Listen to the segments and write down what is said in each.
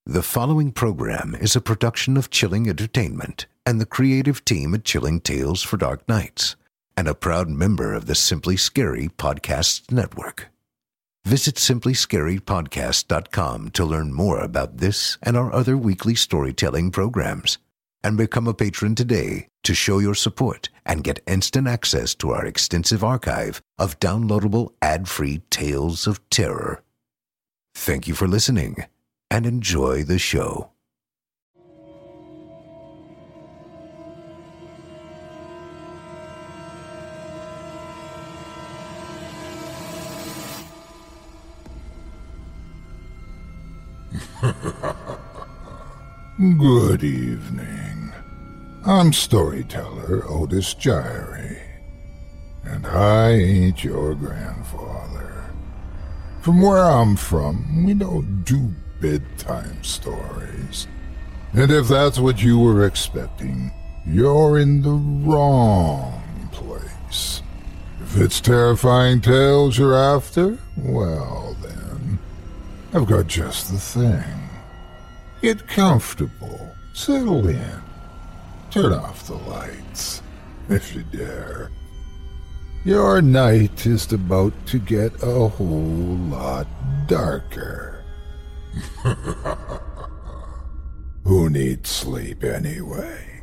The following program is a production of Chilling Entertainment and the creative team at Chilling Tales for Dark Nights, and a proud member of the Simply Scary Podcasts Network. Visit simplyscarypodcast.com to learn more about this and our other weekly storytelling programs, and become a patron today to show your support and get instant access to our extensive archive of downloadable ad-free tales of terror. Thank you for listening, and enjoy the show. Good evening. I'm storyteller Otis Gyrie, and I ain't your grandfather. From where I'm from, we don't do bedtime stories. And if that's what you were expecting, you're in the wrong place. If it's terrifying tales you're after, well then, I've got just the thing. Get comfortable, settle in, turn off the lights, if you dare. Your night is about to get a whole lot darker. Who needs sleep anyway?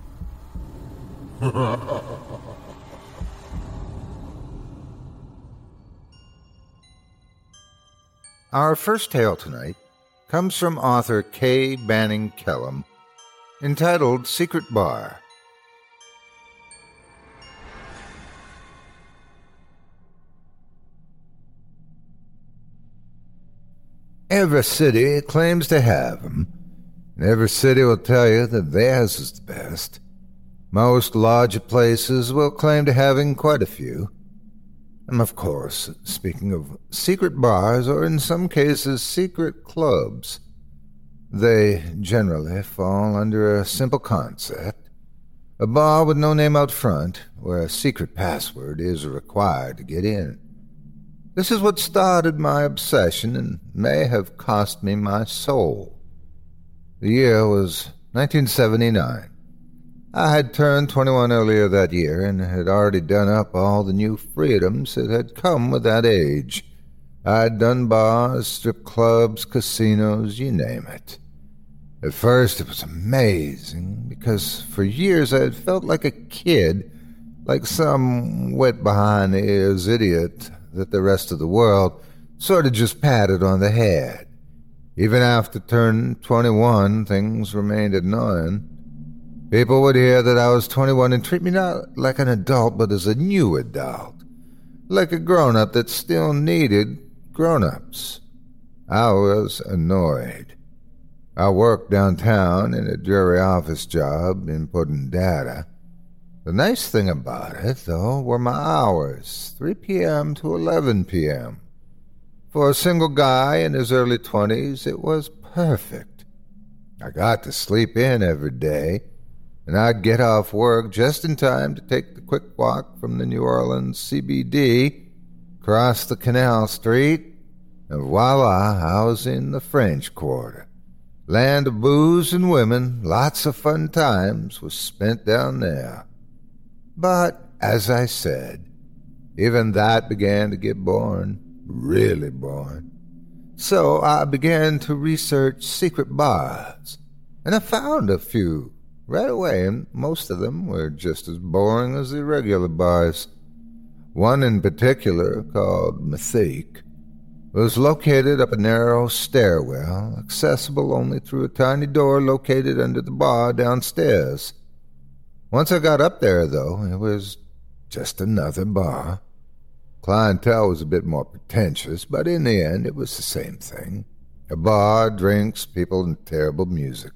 Our first tale tonight comes from author Kay Banning Kellum, entitled Secret Bar. Every city claims to have them, and every city will tell you that theirs is the best. Most larger places will claim to having quite a few. I'm, of course, speaking of secret bars, or in some cases, secret clubs. They generally fall under a simple concept: a bar with no name out front, where a secret password is required to get in. This is what started my obsession and may have cost me my soul. The year was 1979. I had turned 21 earlier that year and had already done up all the new freedoms that had come with that age. I had done bars, strip clubs, casinos, you name it. At first it was amazing, because for years I had felt like a kid, like some wet-behind-the-ears idiot that the rest of the world sort of just patted on the head. Even after turning 21, things remained annoying. People would hear that I was 21 and treat me not like an adult, but as a new adult, like a grown-up that still needed grown-ups. I was annoyed. I worked downtown in a dreary office job inputting data. The nice thing about it, though, were my hours, 3 p.m. to 11 p.m. For a single guy in his early 20s, it was perfect. I got to sleep in every day, and I'd get off work just in time to take the quick walk from the New Orleans CBD, cross the Canal Street, and voila, I was in the French Quarter. Land of booze and women, lots of fun times was spent down there. But, as I said, even that began to get boring, really boring. So I began to research secret bars, and I found a few right away, and most of them were just as boring as the regular bars. One in particular, called Mythique, was located up a narrow stairwell, accessible only through a tiny door located under the bar downstairs. Once I got up there, though, it was just another bar. Clientele was a bit more pretentious, but in the end it was the same thing. A bar, drinks, people, and terrible music.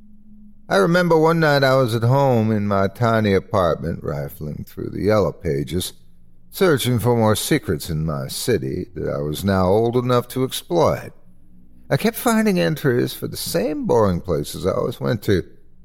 I remember one night I was at home in my tiny apartment, rifling through the yellow pages, searching for more secrets in my city that I was now old enough to exploit. I kept finding entries for the same boring places I always went to.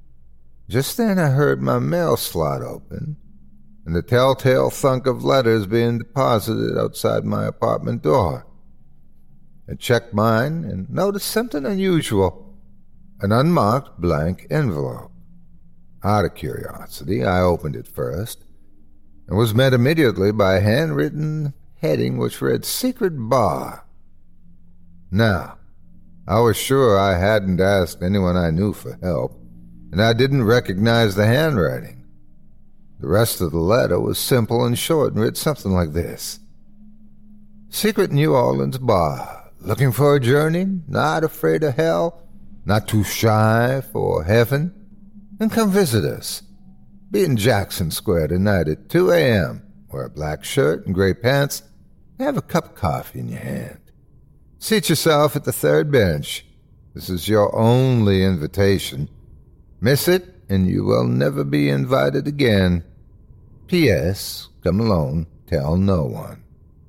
Just then I heard my mail slot open, and the telltale thunk of letters being deposited outside my apartment door. I checked mine and noticed something unusual. an unmarked blank envelope. Out of curiosity, I opened it first, and was met immediately by a handwritten heading which read Secret Bar. Now, I was sure I hadn't asked anyone I knew for help, and I didn't recognize the handwriting. The rest of the letter was simple and short and read something like this. Secret New Orleans Bar. Looking for a journey? Not afraid of hell? Not too shy for heaven? Then come visit us. Be in Jackson Square tonight at 2 a.m. Wear a black shirt and gray pants and have a cup of coffee in your hand. Seat yourself at the third bench. This is your only invitation. Miss it, and you will never be invited again. P.S. Come alone. Tell no one.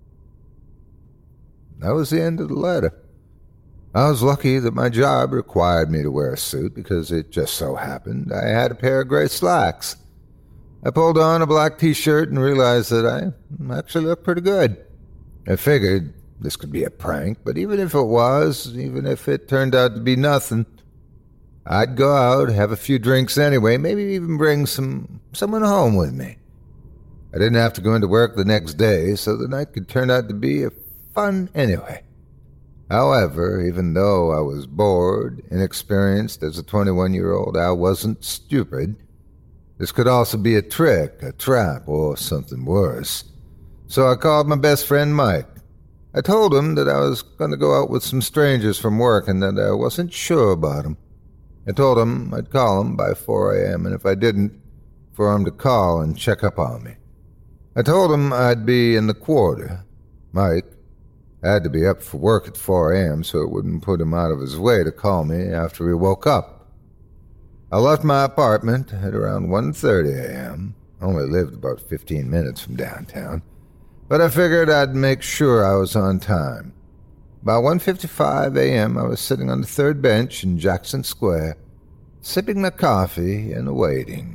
That was the end of the letter. I was lucky that my job required me to wear a suit because it just so happened I had a pair of gray slacks. I pulled on a black T-shirt and realized that I actually looked pretty good. I figured this could be a prank, but even if it was, even if it turned out to be nothing, I'd go out, have a few drinks anyway, maybe even bring someone home with me. I didn't have to go into work the next day, so the night could turn out to be fun anyway. However, even though I was bored, inexperienced as a 21-year-old, I wasn't stupid. This could also be a trick, a trap, or something worse. So I called my best friend Mike. I told him that I was going to go out with some strangers from work and that I wasn't sure about him. I told him I'd call him by 4 a.m., and if I didn't, for him to call and check up on me. I told him I'd be in the quarter. Mike had to be up for work at 4 a.m., so it wouldn't put him out of his way to call me after he woke up. I left my apartment at around 1:30 a.m. I only lived about 15 minutes from downtown, but I figured I'd make sure I was on time. By 1:55 a.m., I was sitting on the third bench in Jackson Square, sipping my coffee and waiting.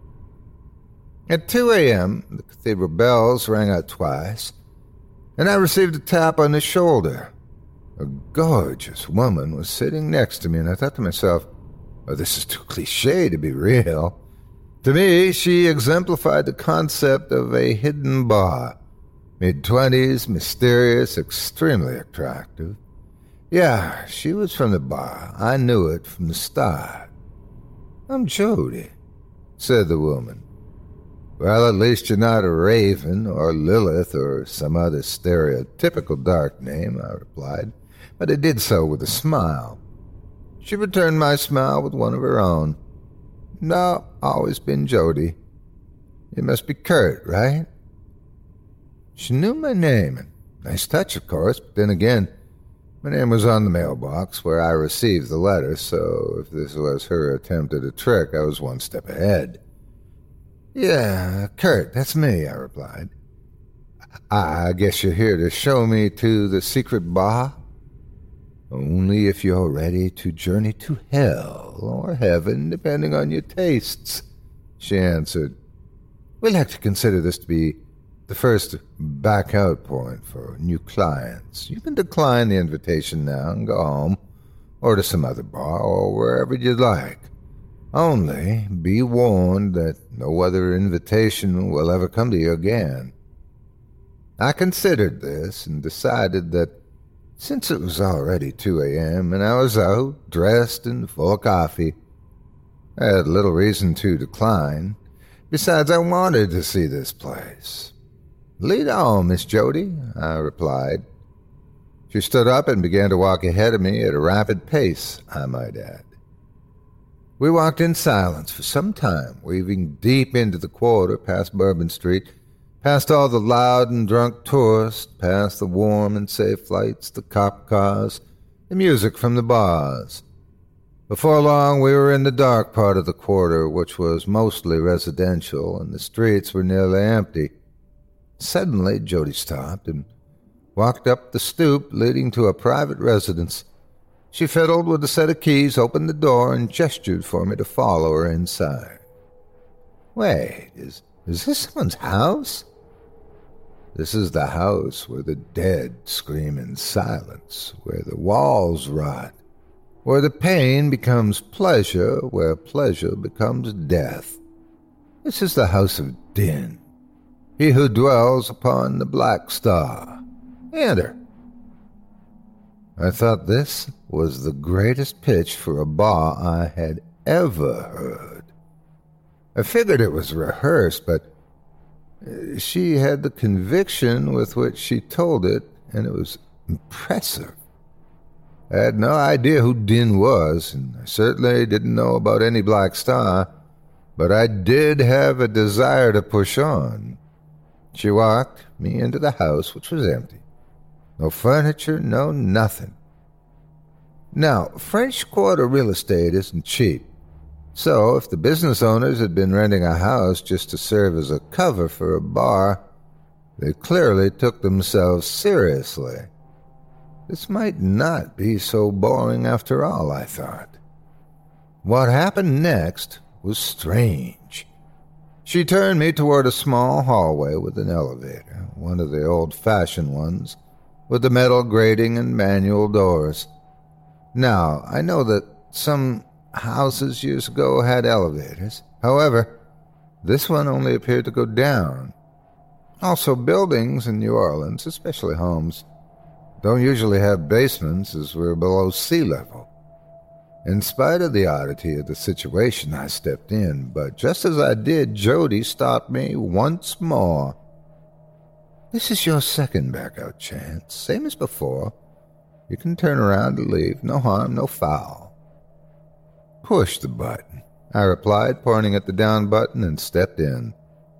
At 2 a.m., the cathedral bells rang out twice, and I received a tap on the shoulder. A gorgeous woman was sitting next to me, and I thought to myself, oh, this is too cliché to be real. To me, she exemplified the concept of a hidden bar. Mid-20s, mysterious, extremely attractive. Yeah, she was from the bar. I knew it from the start. I'm Jody, said the woman. Well, at least you're not a Raven or Lilith or some other stereotypical dark name, I replied, but I did so with a smile. She returned my smile with one of her own. No, always been Jody. You must be Kurt, right? She knew my name, and nice touch, of course, but then again, my name was on the mailbox where I received the letter, so if this was her attempt at a trick, I was one step ahead. Yeah, Kurt, that's me, I replied. I guess you're here to show me to the secret bar? Only if you're ready to journey to hell or heaven, depending on your tastes, she answered. We like to consider this to be the first back-out point for new clients. You can decline the invitation now and go home, or to some other bar, or wherever you'd like. Only be warned that no other invitation will ever come to you again. I considered this and decided that since it was already 2 a.m. and I was out, dressed and full of coffee, I had little reason to decline. Besides, I wanted to see this place. Lead on, Miss Jody, I replied. She stood up and began to walk ahead of me at a rapid pace, I might add. We walked in silence for some time, weaving deep into the quarter, past Bourbon Street, past all the loud and drunk tourists, past the warm and safe lights, the cop cars, the music from the bars. Before long, we were in the dark part of the quarter, which was mostly residential, and the streets were nearly empty. Suddenly, Jody stopped and walked up the stoop leading to a private residence. She fiddled with a set of keys, opened the door, and gestured for me to follow her inside. Wait, is this someone's house? This is the house where the dead scream in silence, where the walls rot, where the pain becomes pleasure, where pleasure becomes death. This is the house of Din, he who dwells upon the Black Star. Enter." I thought this was the greatest pitch for a bar I had ever heard. I figured it was rehearsed, but she had the conviction with which she told it, and it was impressive. I had no idea who Din was, and I certainly didn't know about any Black Star, but I did have a desire to push on. She walked me into the house, which was empty. No furniture, no nothing. Now, French Quarter real estate isn't cheap, so if the business owners had been renting a house just to serve as a cover for a bar, they clearly took themselves seriously. This might not be so boring after all, I thought. What happened next was strange. She turned me toward a small hallway with an elevator, one of the old-fashioned ones, with the metal grating and manual doors. Now, I know that some houses years ago had elevators. However, this one only appeared to go down. Also, buildings in New Orleans, especially homes, don't usually have basements as we're below sea level. In spite of the oddity of the situation, I stepped in, but just as I did, Jody stopped me once more. "This is your second back-out chance, same as before. You can turn around to leave. No harm, no foul." "Push the button," I replied, pointing at the down button, and stepped in.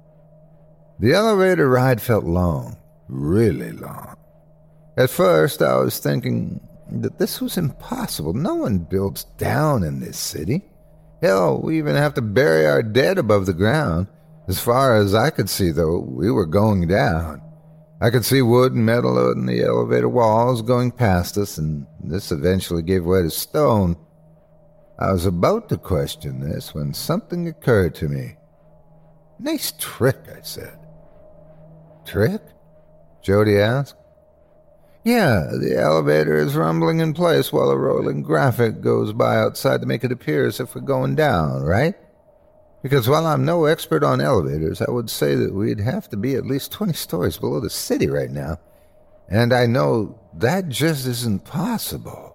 The elevator ride felt long, really long. At first, I was thinking that this was impossible. No one builds down in this city. Hell, we even have to bury our dead above the ground. As far as I could see, though, we were going down. I could see wood and metal in the elevator walls going past us, and this eventually gave way to stone. I was about to question this when something occurred to me. "Nice trick," I said. "Trick?" Jody asked. "Yeah, the elevator is rumbling in place while a rolling graphic goes by outside to make it appear as if we're going down, right? Because while I'm no expert on elevators, I would say that we'd have to be at least 20 stories below the city right now, and I know that just isn't possible."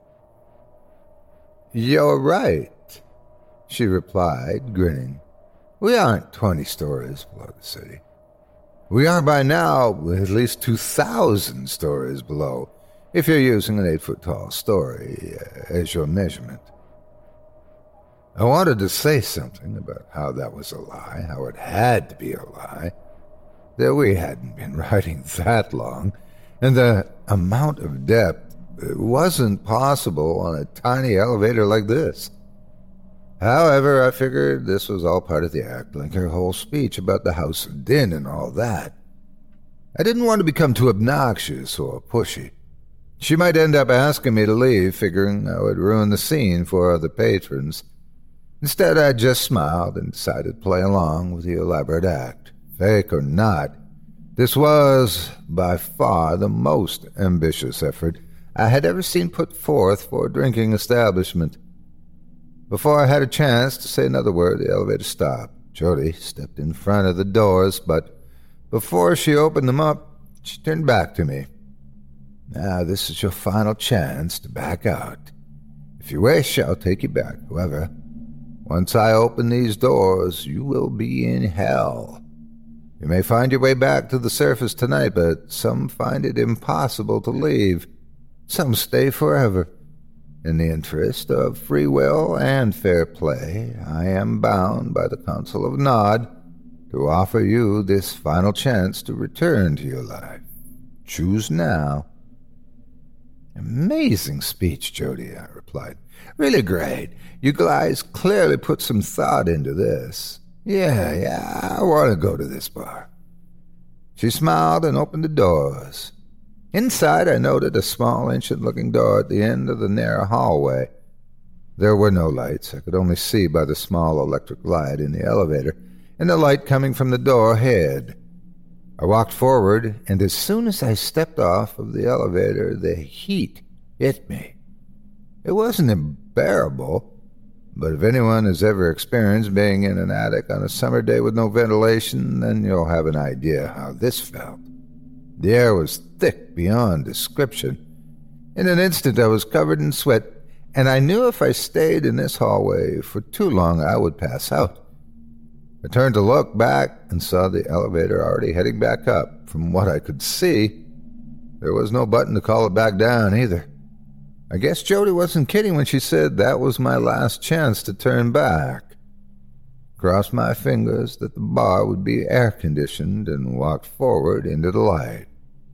"You're right," she replied, grinning. "We aren't 20 stories below the city. We are by now at least 2,000 stories below, if you're using an 8-foot-tall story as your measurement." I wanted to say something about how that was a lie, how it had to be a lie, that we hadn't been riding that long, and the amount of depth wasn't possible on a tiny elevator like this. However, I figured this was all part of the act, like her whole speech about the House of Din and all that. I didn't want to become too obnoxious or pushy. She might end up asking me to leave, figuring I would ruin the scene for other patrons. Instead, I just smiled and decided to play along with the elaborate act. Fake or not, this was by far the most ambitious effort I had ever seen put forth for a drinking establishment. Before I had a chance to say another word, the elevator stopped. Jody stepped in front of the doors, but before she opened them up, she turned back to me. "Now, this is your final chance to back out. If you wish, I'll take you back. However, once I open these doors, you will be in hell. You may find your way back to the surface tonight, but some find it impossible to leave. Some stay forever. In the interest of free will and fair play, I am bound by the Council of Nod to offer you this final chance to return to your life. Choose now." "Amazing speech, Jody," I replied. "Really great. You guys clearly put some thought into this. Yeah, I want to go to this bar." She smiled and opened the doors. Inside, I noted a small, ancient-looking door at the end of the narrow hallway. There were no lights. I could only see by the small electric light in the elevator, and the light coming from the door ahead. I walked forward, and as soon as I stepped off of the elevator, the heat hit me. It wasn't unbearable, but if anyone has ever experienced being in an attic on a summer day with no ventilation, then you'll have an idea how this felt. The air was thick beyond description. In an instant I was covered in sweat, and I knew if I stayed in this hallway for too long I would pass out. I turned to look back and saw the elevator already heading back up. From what I could see, there was no button to call it back down either. I guess Jody wasn't kidding when she said that was my last chance to turn back. Crossed my fingers that the bar would be air-conditioned and walked forward into the light.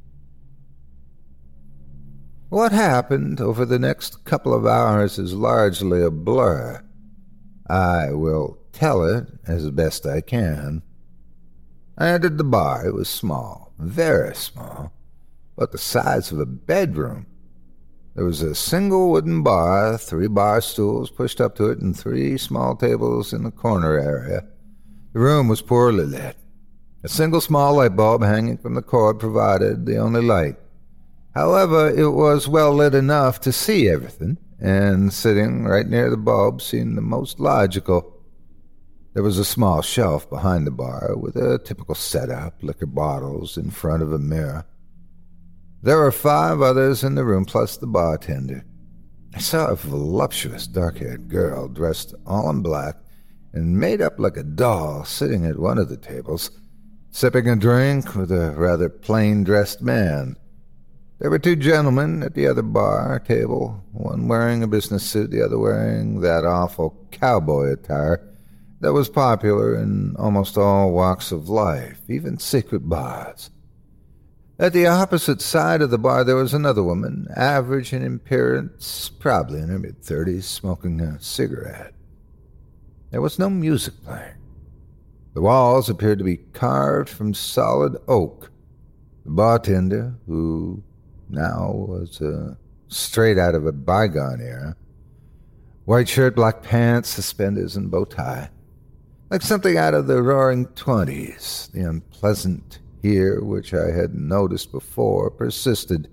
What happened over the next couple of hours is largely a blur. I will tell it as best I can. I entered the bar. It was small, very small, but the size of a bedroom. There was a single wooden bar, 3 bar stools pushed up to it, and 3 small tables in the corner area. The room was poorly lit. A single small light bulb hanging from the cord provided the only light. However, it was well lit enough to see everything, and sitting right near the bulb seemed the most logical. There was a small shelf behind the bar with a typical setup, liquor bottles in front of a mirror. There were 5 others in the room, plus the bartender. I saw a voluptuous, dark-haired girl dressed all in black and made up like a doll sitting at one of the tables, sipping a drink with a rather plain-dressed man. There were 2 gentlemen at the other bar table, one wearing a business suit, the other wearing that awful cowboy attire that was popular in almost all walks of life, even secret bars. At the opposite side of the bar there was another woman, average in appearance, probably in her mid-30s, smoking a cigarette. There was no music playing. The walls appeared to be carved from solid oak. The bartender, who now was straight out of a bygone era, white shirt, black pants, suspenders, and bow tie, like something out of the Roaring '20s, the unpleasant here, which I had noticed before, persisted.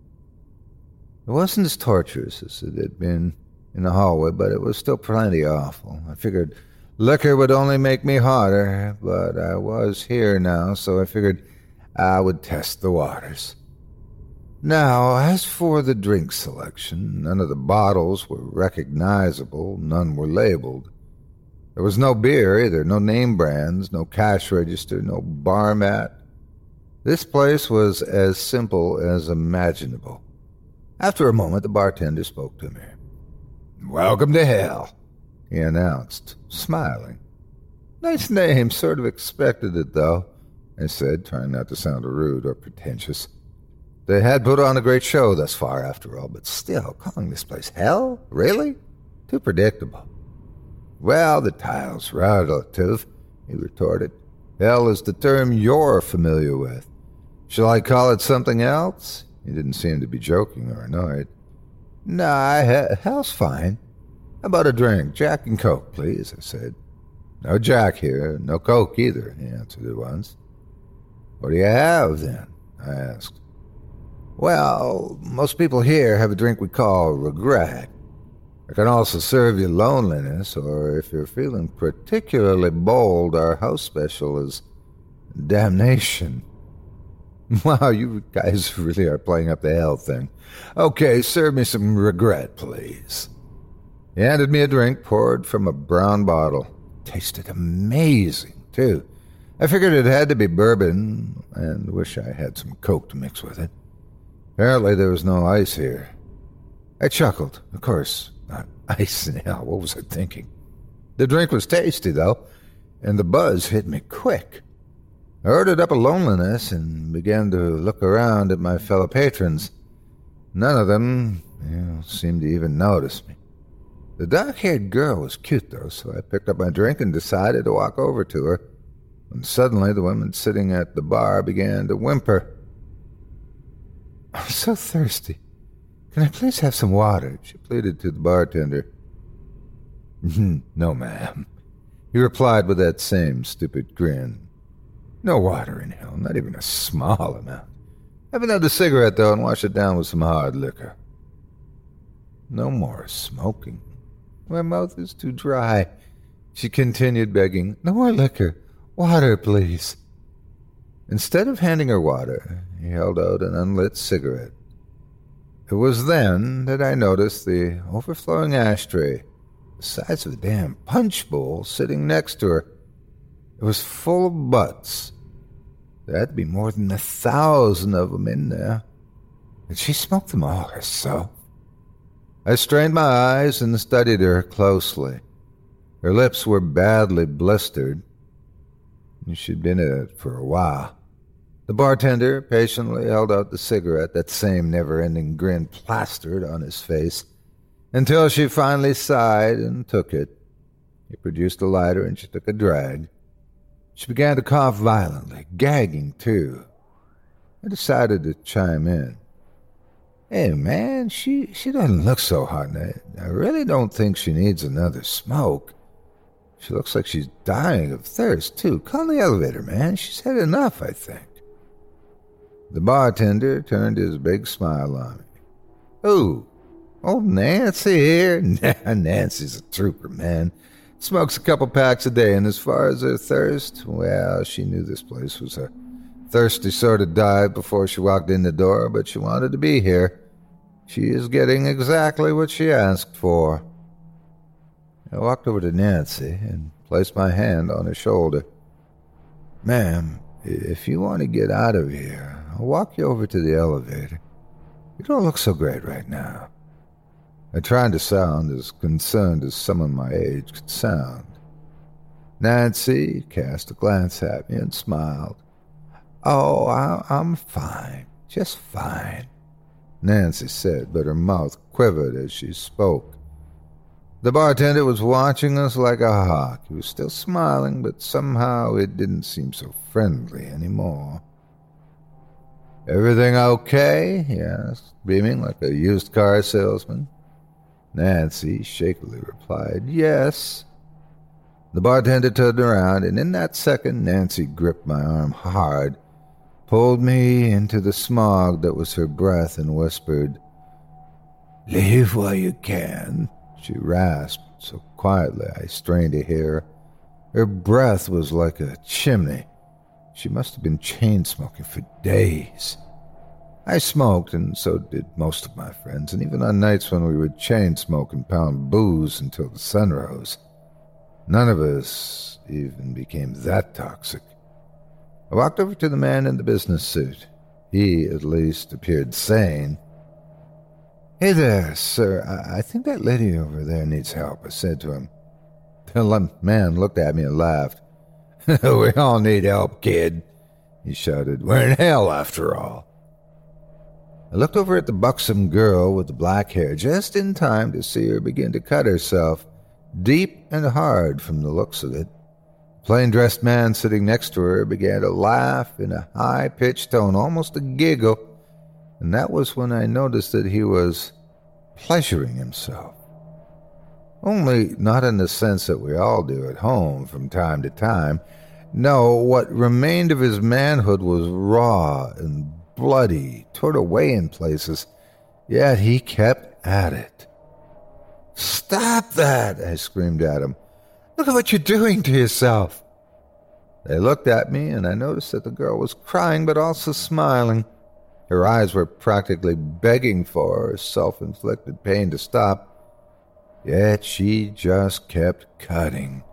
It wasn't as torturous as it had been in the hallway, but it was still plenty awful. I figured liquor would only make me harder, but I was here now, so I figured I would test the waters. Now, as for the drink selection, none of the bottles were recognizable, none were labeled. There was no beer either, no name brands, no cash register, no bar mat. This place was as simple as imaginable. After a moment, the bartender spoke to me. "Welcome to hell," he announced, smiling. "Nice name, sort of expected it, though," I said, trying not to sound rude or pretentious. They had put on a great show thus far, after all, but still, calling this place hell? Really? Too predictable. "Well, the title's relative," he retorted. "Hell is the term you're familiar with. Shall I call it something else?" He didn't seem to be joking or annoyed. "Nah, hell's fine. How about a drink? Jack and Coke, please," I said. "No Jack here, no Coke either," he answered at once. "What do you have, then?" I asked. "Well, most people here have a drink we call regret. I can also serve you loneliness, or if you're feeling particularly bold, our house special is damnation." Wow, you guys really are playing up the hell thing. "Okay, serve me some regret, please." He handed me a drink poured from a brown bottle. Tasted amazing, too. I figured it had to be bourbon, and wish I had some Coke to mix with it. Apparently there was no ice here. I chuckled. Of course, not ice in hell. What was I thinking? The drink was tasty, though, and the buzz hit me quick. I ordered up a loneliness and began to look around at my fellow patrons. None of them seemed to even notice me. The dark-haired girl was cute, though, so I picked up my drink and decided to walk over to her, when suddenly the woman sitting at the bar began to whimper. "I'm so thirsty. Can I please have some water?" she pleaded to the bartender. "No, ma'am," he replied with that same stupid grin. "No water in hell, not even a small amount. Have another cigarette, though, and wash it down with some hard liquor." No more smoking. My mouth is too dry." She continued begging, "No more liquor. Water, please." Instead of handing her water, he held out an unlit cigarette. It was then that I noticed the overflowing ashtray, the size of a damn punch bowl, sitting next to her. It was full of butts. There had to be more than 1,000 of them in there. And she smoked them all herself. I strained my eyes and studied her closely. Her lips were badly blistered. She'd been at it for a while. The bartender patiently held out the cigarette, that same never-ending grin plastered on his face, until she finally sighed and took it. He produced a lighter and she took a drag. She began to cough violently, gagging too. I decided to chime in. "Hey, man, she doesn't look so hot. I really don't think she needs another smoke. She looks like she's dying of thirst, too. Call the elevator, man. She's had enough, I think." The bartender turned his big smile on me. "Who? Old Nancy here?" Nancy's a trooper, man. Smokes a couple packs a day, and as far as her thirst, well, she knew this place was a thirsty sort of dive before she walked in the door, but she wanted to be here. She is getting exactly what she asked for. I walked over to Nancy and placed my hand on her shoulder. "Ma'am, if you want to get out of here, I'll walk you over to the elevator. You don't look so great right now." I tried to sound as concerned as someone my age could sound. Nancy cast a glance at me and smiled. "Oh, I'm fine, just fine," Nancy said, but her mouth quivered as she spoke. The bartender was watching us like a hawk. He was still smiling, but somehow it didn't seem so friendly anymore. "Everything okay?" he asked, beaming like a used car salesman. Nancy shakily replied, "Yes." The bartender turned around, and in that second Nancy gripped my arm hard, pulled me into the smog that was her breath, and whispered, "Leave while you can." She rasped so quietly I strained to hear. Her breath was like a chimney. She must have been chain-smoking for days. I smoked, and so did most of my friends, and even on nights when we would chain-smoke and pound booze until the sun rose, none of us even became that toxic. I walked over to the man in the business suit. He, at least, appeared sane. "Hey there, sir. I think that lady over there needs help," I said to him. The man looked at me and laughed. "We all need help, kid," he shouted. "We're in hell, after all." I looked over at the buxom girl with the black hair just in time to see her begin to cut herself, deep and hard from the looks of it. The plain-dressed man sitting next to her began to laugh in a high-pitched tone, almost a giggle, and that was when I noticed that he was pleasuring himself. Only not in the sense that we all do at home from time to time. No, what remained of his manhood was raw and bloody, torn away in places, yet he kept at it. "Stop that!" I screamed at him. "Look at what you're doing to yourself." They looked at me, and I noticed that the girl was crying but also smiling. Her eyes were practically begging for her self-inflicted pain to stop, yet she just kept cutting.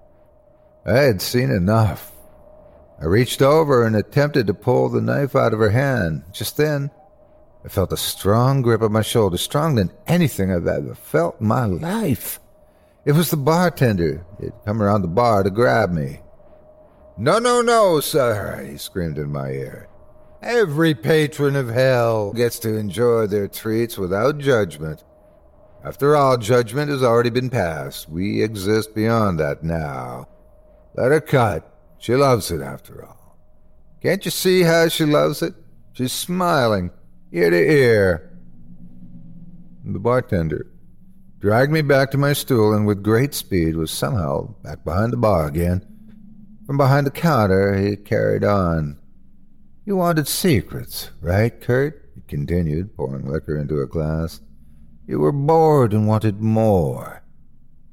I had seen enough. I reached over and attempted to pull the knife out of her hand. Just then, I felt a strong grip on my shoulder, stronger than anything I've ever felt in my life. It was the bartender. He had come around the bar to grab me. No, sir," he screamed in my ear. "Every patron of hell gets to enjoy their treats without judgment. After all, judgment has already been passed. We exist beyond that now. Let her cut. She loves it, after all. Can't you see how she loves it? She's smiling, ear to ear." The bartender dragged me back to my stool and with great speed was somehow back behind the bar again. From behind the counter, he carried on. "You wanted secrets, right, Kurt?" he continued, pouring liquor into a glass. "You were bored and wanted more.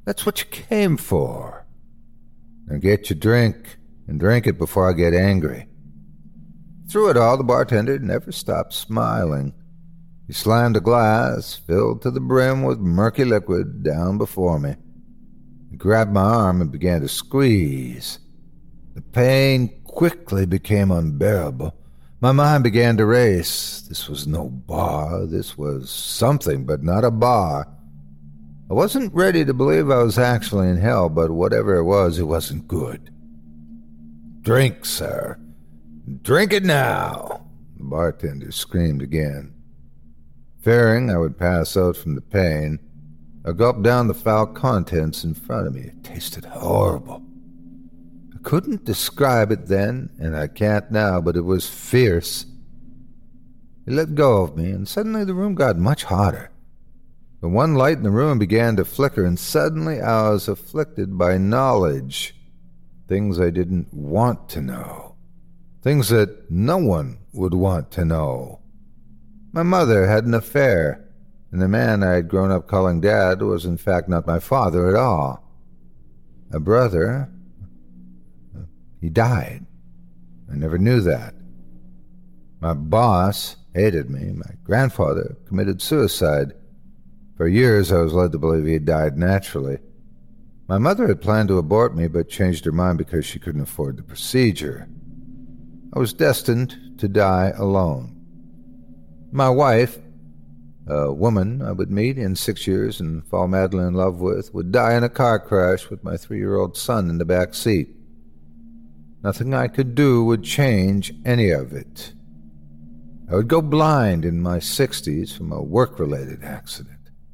That's what you came for. Now get your drink, and drink it before I get angry." Through it all, the bartender never stopped smiling. He slammed a glass, filled to the brim with murky liquid, down before me. He grabbed my arm and began to squeeze. The pain quickly became unbearable. My mind began to race. This was no bar. This was something, but not a bar. I wasn't ready to believe I was actually in hell, but whatever it wasn't good. "Drink, sir. Drink it now," the bartender screamed again. Fearing I would pass out from the pain, I gulped down the foul contents in front of me. It tasted horrible. I couldn't describe it then, and I can't now, but it was fierce. He let go of me, and suddenly the room got much hotter. The one light in the room began to flicker, and suddenly I was afflicted by knowledge. Things I didn't want to know. Things that no one would want to know. My mother had an affair, and the man I had grown up calling Dad was in fact not my father at all. My brother, he died. I never knew that. My boss hated me. My grandfather committed suicide. For years I was led to believe he had died naturally. My mother had planned to abort me, but changed her mind because she couldn't afford the procedure. I was destined to die alone. My wife, a woman I would meet in 6 years and fall madly in love with, would die in a car crash with my 3-year-old son in the back seat. Nothing I could do would change any of it. I would go blind in my 60s from a work-related accident.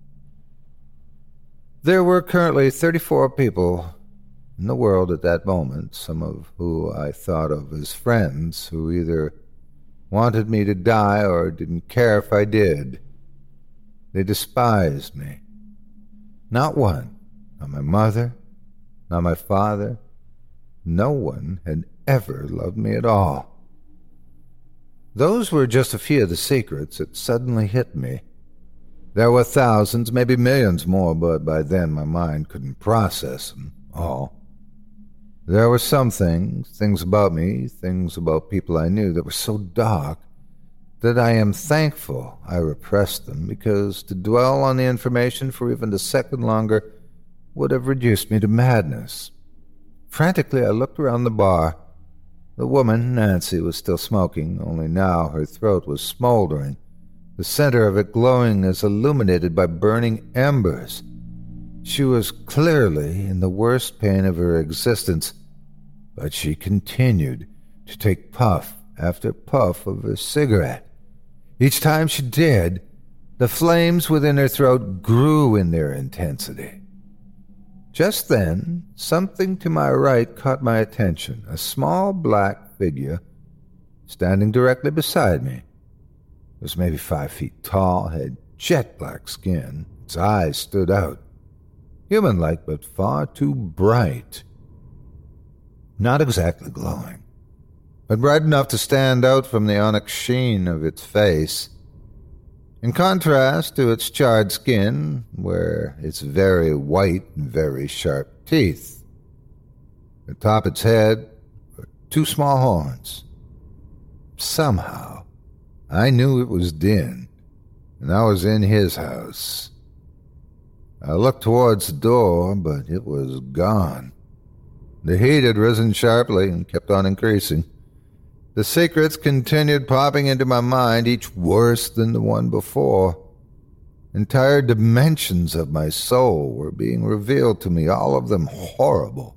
There were currently 34 people in the world at that moment, some of who I thought of as friends, who either wanted me to die or didn't care if I did. They despised me. Not one, not my mother, not my father. No one had ever loved me at all. Those were just a few of the secrets that suddenly hit me. There were thousands, maybe millions more, but by then my mind couldn't process them all. There were some things about me, things about people I knew that were so dark that I am thankful I repressed them, because to dwell on the information for even a second longer would have reduced me to madness. Frantically, I looked around the bar. The woman, Nancy, was still smoking, only now her throat was smoldering, the center of it glowing as illuminated by burning embers. She was clearly in the worst pain of her existence, but she continued to take puff after puff of her cigarette. Each time she did, the flames within her throat grew in their intensity. Just then, something to my right caught my attention, a small black figure standing directly beside me. It was maybe 5 feet tall, had jet black skin. Its eyes stood out, human-like but far too bright. Not exactly glowing, but bright enough to stand out from the onyx sheen of its face. In contrast to its charred skin, were its very white and very sharp teeth. Atop its head were 2 small horns. Somehow, I knew it was Din, and I was in his house. I looked towards the door, but it was gone. The heat had risen sharply and kept on increasing. The secrets continued popping into my mind, each worse than the one before. Entire dimensions of my soul were being revealed to me, all of them horrible.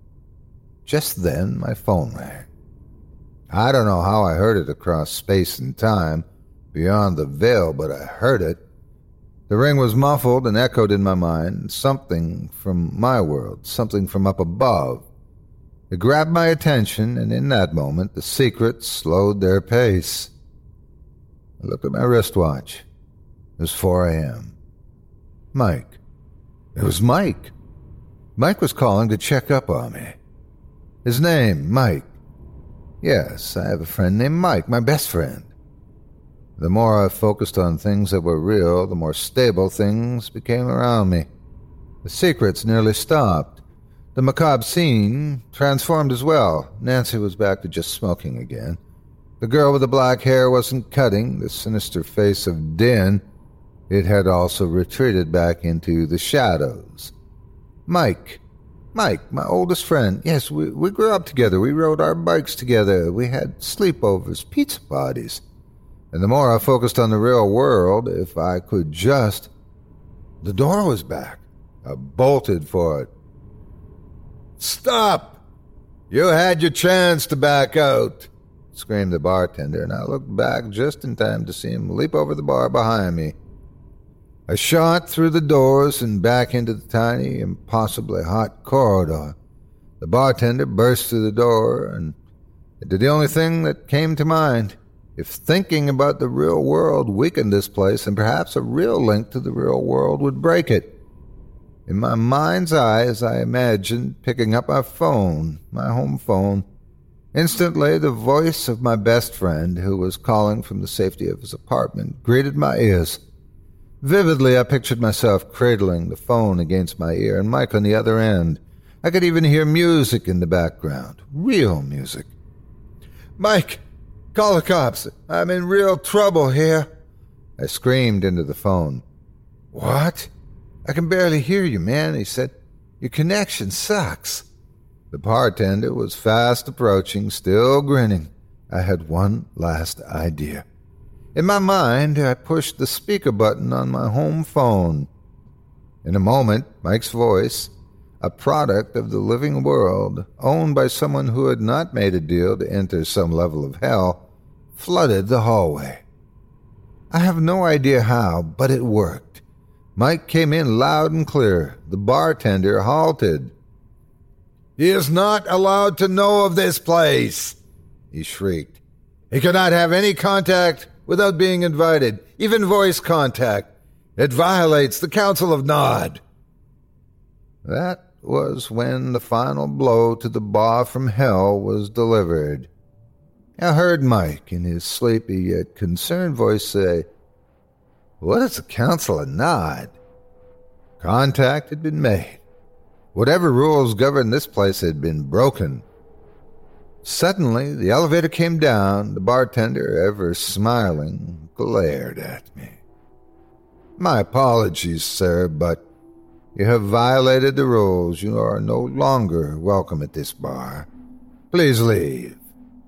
Just then, my phone rang. I don't know how I heard it across space and time, beyond the veil, but I heard it. The ring was muffled and echoed in my mind, something from my world, something from up above. It grabbed my attention, and in that moment, the secrets slowed their pace. I looked at my wristwatch. It was 4 a.m. Mike. It was Mike. Mike was calling to check up on me. His name, Mike. Yes, I have a friend named Mike, my best friend. The more I focused on things that were real, the more stable things became around me. The secrets nearly stopped. The macabre scene transformed as well. Nancy was back to just smoking again. The girl with the black hair wasn't cutting the sinister face of Din. It had also retreated back into the shadows. Mike, my oldest friend. Yes, we grew up together. We rode our bikes together. We had sleepovers, pizza parties. And the more I focused on the real world, if I could just... The door was back. I bolted for it. "Stop! You had your chance to back out," screamed the bartender, and I looked back just in time to see him leap over the bar behind me. I shot through the doors and back into the tiny, impossibly hot corridor. The bartender burst through the door, and it did the only thing that came to mind. If thinking about the real world weakened this place, then perhaps a real link to the real world would break it. In my mind's eye, as I imagined picking up my phone, my home phone, instantly the voice of my best friend, who was calling from the safety of his apartment, greeted my ears. Vividly, I pictured myself cradling the phone against my ear and Mike on the other end. I could even hear music in the background, real music. "Mike, call the cops. I'm in real trouble here," I screamed into the phone. "What? I can barely hear you, man," he said. "Your connection sucks." The bartender was fast approaching, still grinning. I had one last idea. In my mind, I pushed the speaker button on my home phone. In a moment, Mike's voice, a product of the living world, owned by someone who had not made a deal to enter some level of hell, flooded the hallway. I have no idea how, but it worked. Mike came in loud and clear. The bartender halted. "He is not allowed to know of this place," he shrieked. "He cannot have any contact without being invited, even voice contact. It violates the Council of Nod." That was when the final blow to the bar from hell was delivered. I heard Mike, in his sleepy yet concerned voice, say, "What is the Council of Nod?" Contact had been made. Whatever rules governed this place had been broken. Suddenly, the elevator came down. The bartender, ever smiling, glared at me. "My apologies, sir, but you have violated the rules. You are no longer welcome at this bar. Please leave."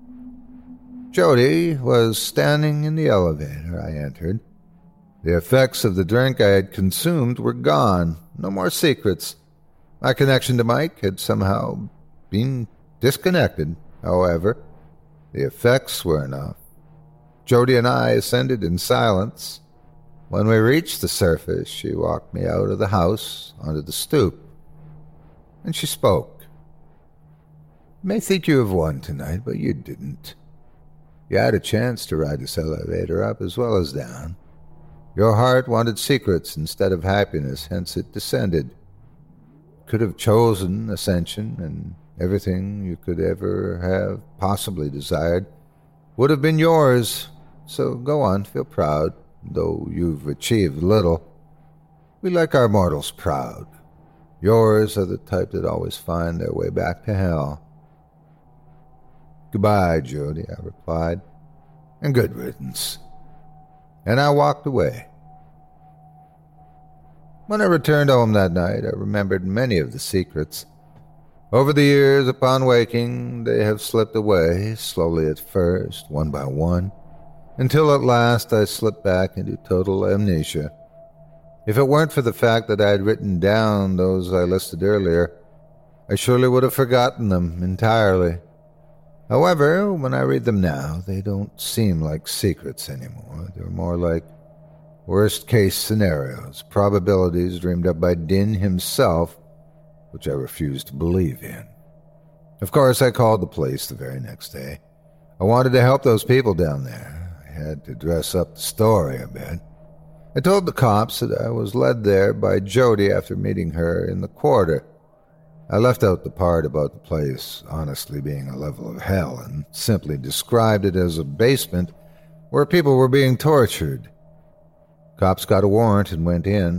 Jody was standing in the elevator. I entered. The effects of the drink I had consumed were gone. No more secrets. My connection to Mike had somehow been disconnected. However, the effects were enough. Jody and I ascended in silence. When we reached the surface, she walked me out of the house onto the stoop. And she spoke. "You may think you have won tonight, but you didn't. You had a chance to ride this elevator up as well as down. Your heart wanted secrets instead of happiness, hence it descended. Could have chosen ascension, and everything you could ever have possibly desired would have been yours. So go on, feel proud, though you've achieved little. We like our mortals proud. Yours are the type that always find their way back to hell." "Goodbye, Jody," I replied, "and good riddance." And I walked away. When I returned home that night, I remembered many of the secrets. Over the years, upon waking, they have slipped away, slowly at first, one by one, until at last I slipped back into total amnesia. If it weren't for the fact that I had written down those I listed earlier, I surely would have forgotten them entirely. However, when I read them now, they don't seem like secrets anymore. They're more like worst-case scenarios, probabilities dreamed up by Din himself, which I refuse to believe in. Of course, I called the police the very next day. I wanted to help those people down there. I had to dress up the story a bit. I told the cops that I was led there by Jody after meeting her in the quarter. I left out the part about the place honestly being a level of hell and simply described it as a basement where people were being tortured. Cops got a warrant and went in.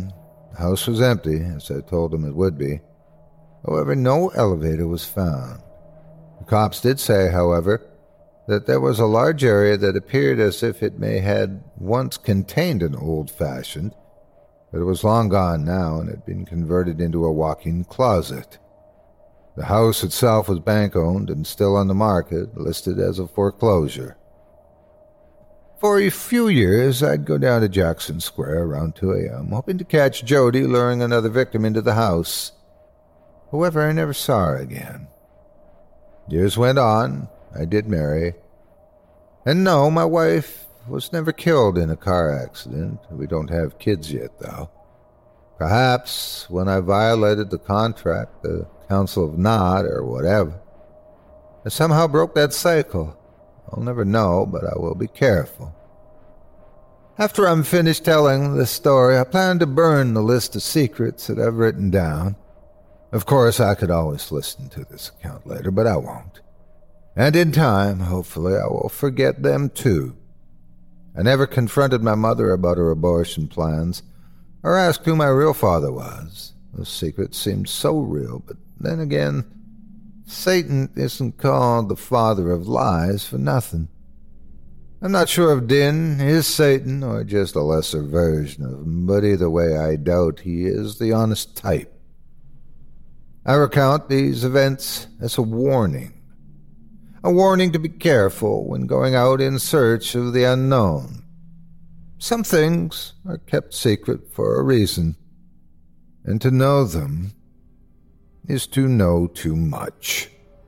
The house was empty, as I told him it would be. However, no elevator was found. The cops did say, however, that there was a large area that appeared as if it may had once contained an old-fashioned, but it was long gone now and had been converted into a walk-in closet. The house itself was bank-owned and still on the market, listed as a foreclosure. For a few years, I'd go down to Jackson Square around 2 a.m., hoping to catch Jody luring another victim into the house. However, I never saw her again. Years went on. I did marry. And no, my wife was never killed in a car accident. We don't have kids yet, though. Perhaps when I violated the contract, the Council of Nod, or whatever, I somehow broke that cycle. I'll never know, but I will be careful. After I'm finished telling this story, I plan to burn the list of secrets that I've written down. Of course, I could always listen to this account later, but I won't. And in time, hopefully, I will forget them too. I never confronted my mother about her abortion plans, or asked who my real father was. Those secrets seemed so real, but then again, Satan isn't called the father of lies for nothing. I'm not sure if Din is Satan or just a lesser version of him, but either way I doubt he is the honest type. I recount these events as a warning to be careful when going out in search of the unknown. Some things are kept secret for a reason, and to know them is to know too much.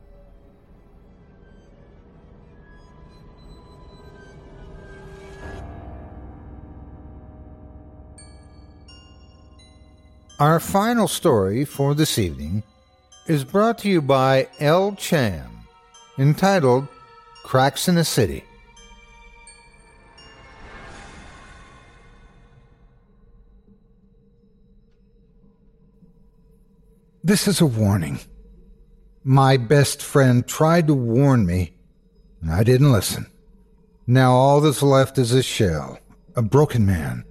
Our final story for this evening is brought to you by L. Chan, entitled Cracks in the City. This is a warning. My best friend tried to warn me, and I didn't listen. Now all that's left is a shell, a broken man.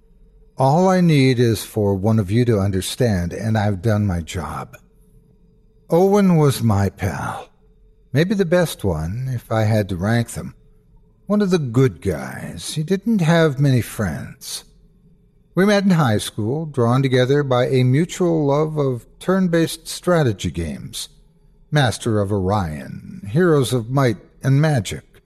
All I need is for one of you to understand, and I've done my job. Owen was my pal. Maybe the best one, if I had to rank them. One of the good guys. He didn't have many friends. We met in high school, drawn together by a mutual love of turn-based strategy games. Master of Orion, Heroes of Might and Magic.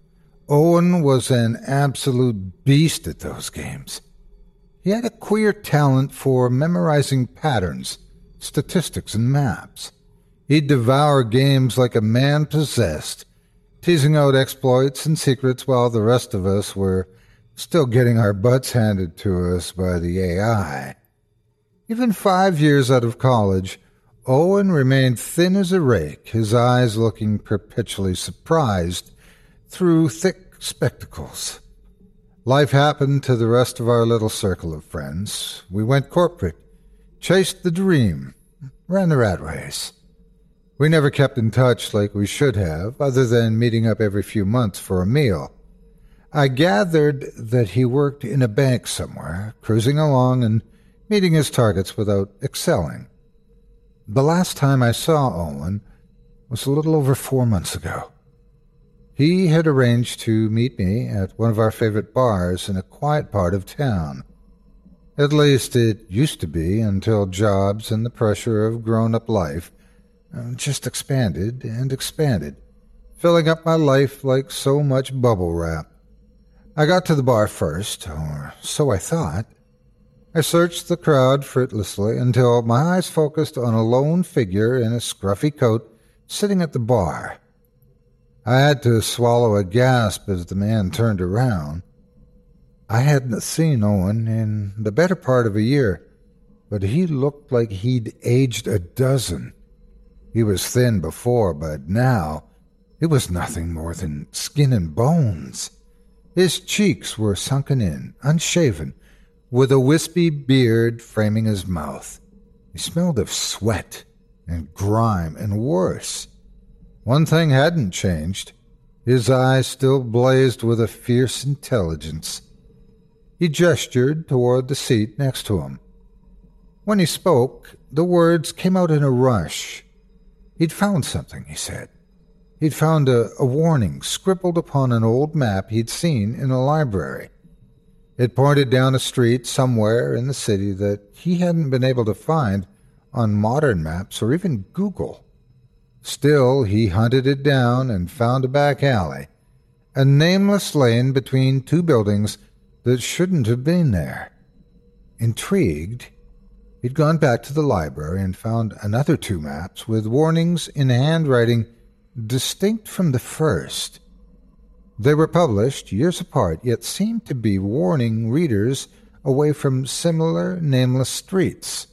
Owen was an absolute beast at those games. He had a queer talent for memorizing patterns, statistics, and maps. He'd devour games like a man possessed, teasing out exploits and secrets while the rest of us were still getting our butts handed to us by the AI. Even 5 years out of college, Owen remained thin as a rake, his eyes looking perpetually surprised through thick spectacles. Life happened to the rest of our little circle of friends. We went corporate, chased the dream, ran the rat race. We never kept in touch like we should have, other than meeting up every few months for a meal. I gathered that he worked in a bank somewhere, cruising along and meeting his targets without excelling. The last time I saw Owen was a little over 4 months ago. He had arranged to meet me at one of our favorite bars in a quiet part of town. At least it used to be until jobs and the pressure of grown-up life just expanded and expanded, filling up my life like so much bubble wrap. I got to the bar first, or so I thought. I searched the crowd fruitlessly until my eyes focused on a lone figure in a scruffy coat sitting at the bar. I had to swallow a gasp as the man turned around. I hadn't seen Owen in the better part of a year, but he looked like he'd aged a dozen. He was thin before, but now it was nothing more than skin and bones. His cheeks were sunken in, unshaven, with a wispy beard framing his mouth. He smelled of sweat and grime, and worse. One thing hadn't changed. His eyes still blazed with a fierce intelligence. He gestured toward the seat next to him. When he spoke, the words came out in a rush. He'd found something, he said. He'd found a warning scribbled upon an old map he'd seen in a library. It pointed down a street somewhere in the city that he hadn't been able to find on modern maps or even Google. Still, he hunted it down and found a back alley, a nameless lane between two buildings that shouldn't have been there. Intrigued, he'd gone back to the library and found another 2 maps with warnings in handwriting distinct from the first. They were published years apart, yet seemed to be warning readers away from similar nameless streets.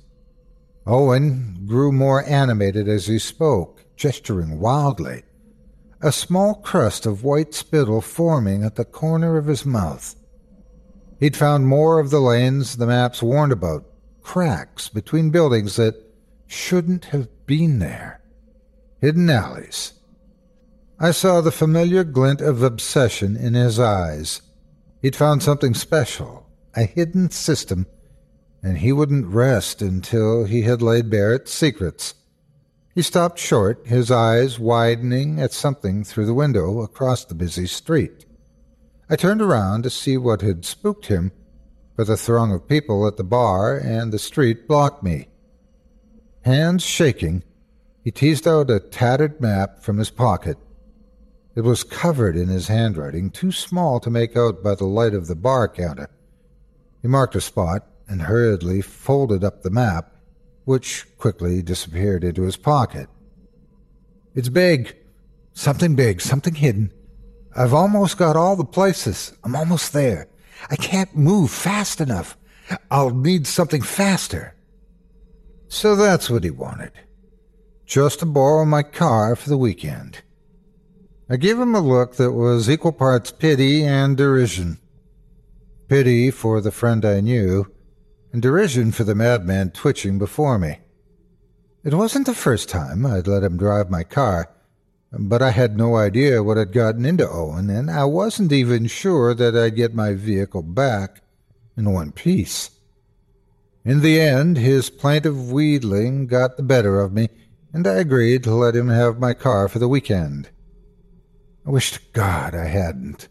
Owen grew more animated as he spoke, gesturing wildly, a small crust of white spittle forming at the corner of his mouth. He'd found more of the lanes the maps warned about, cracks between buildings that shouldn't have been there, hidden alleys. I saw the familiar glint of obsession in his eyes. He'd found something special, a hidden system, and he wouldn't rest until he had laid bare its secrets. He stopped short, his eyes widening at something through the window across the busy street. I turned around to see what had spooked him, but the throng of people at the bar and the street blocked me. Hands shaking, he teased out a tattered map from his pocket. It was covered in his handwriting, too small to make out by the light of the bar counter. He marked a spot and hurriedly folded up the map, which quickly disappeared into his pocket. "It's big, something hidden. I've almost got all the places. I'm almost there. I can't move fast enough. I'll need something faster." So that's what he wanted. Just to borrow my car for the weekend. I gave him a look that was equal parts pity and derision. Pity for the friend I knew, and derision for the madman twitching before me. It wasn't the first time I'd let him drive my car, but I had no idea what had gotten into Owen, and I wasn't even sure that I'd get my vehicle back in one piece. In the end, his plaintive wheedling got the better of me, and I agreed to let him have my car for the weekend. I wish to God I hadn't.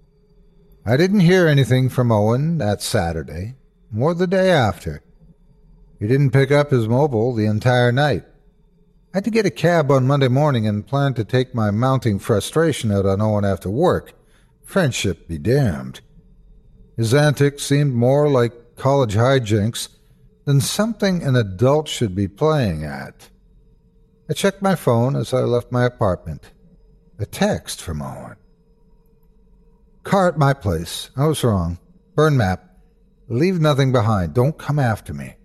I didn't hear anything from Owen that Saturday, or the day after. He didn't pick up his mobile the entire night. I had to get a cab on Monday morning and planned to take my mounting frustration out on Owen after work. Friendship be damned. His antics seemed more like college hijinks than something an adult should be playing at. I checked my phone as I left my apartment. A text from Owen. "Car at my place. I was wrong. Burn map. Leave nothing behind. Don't come after me."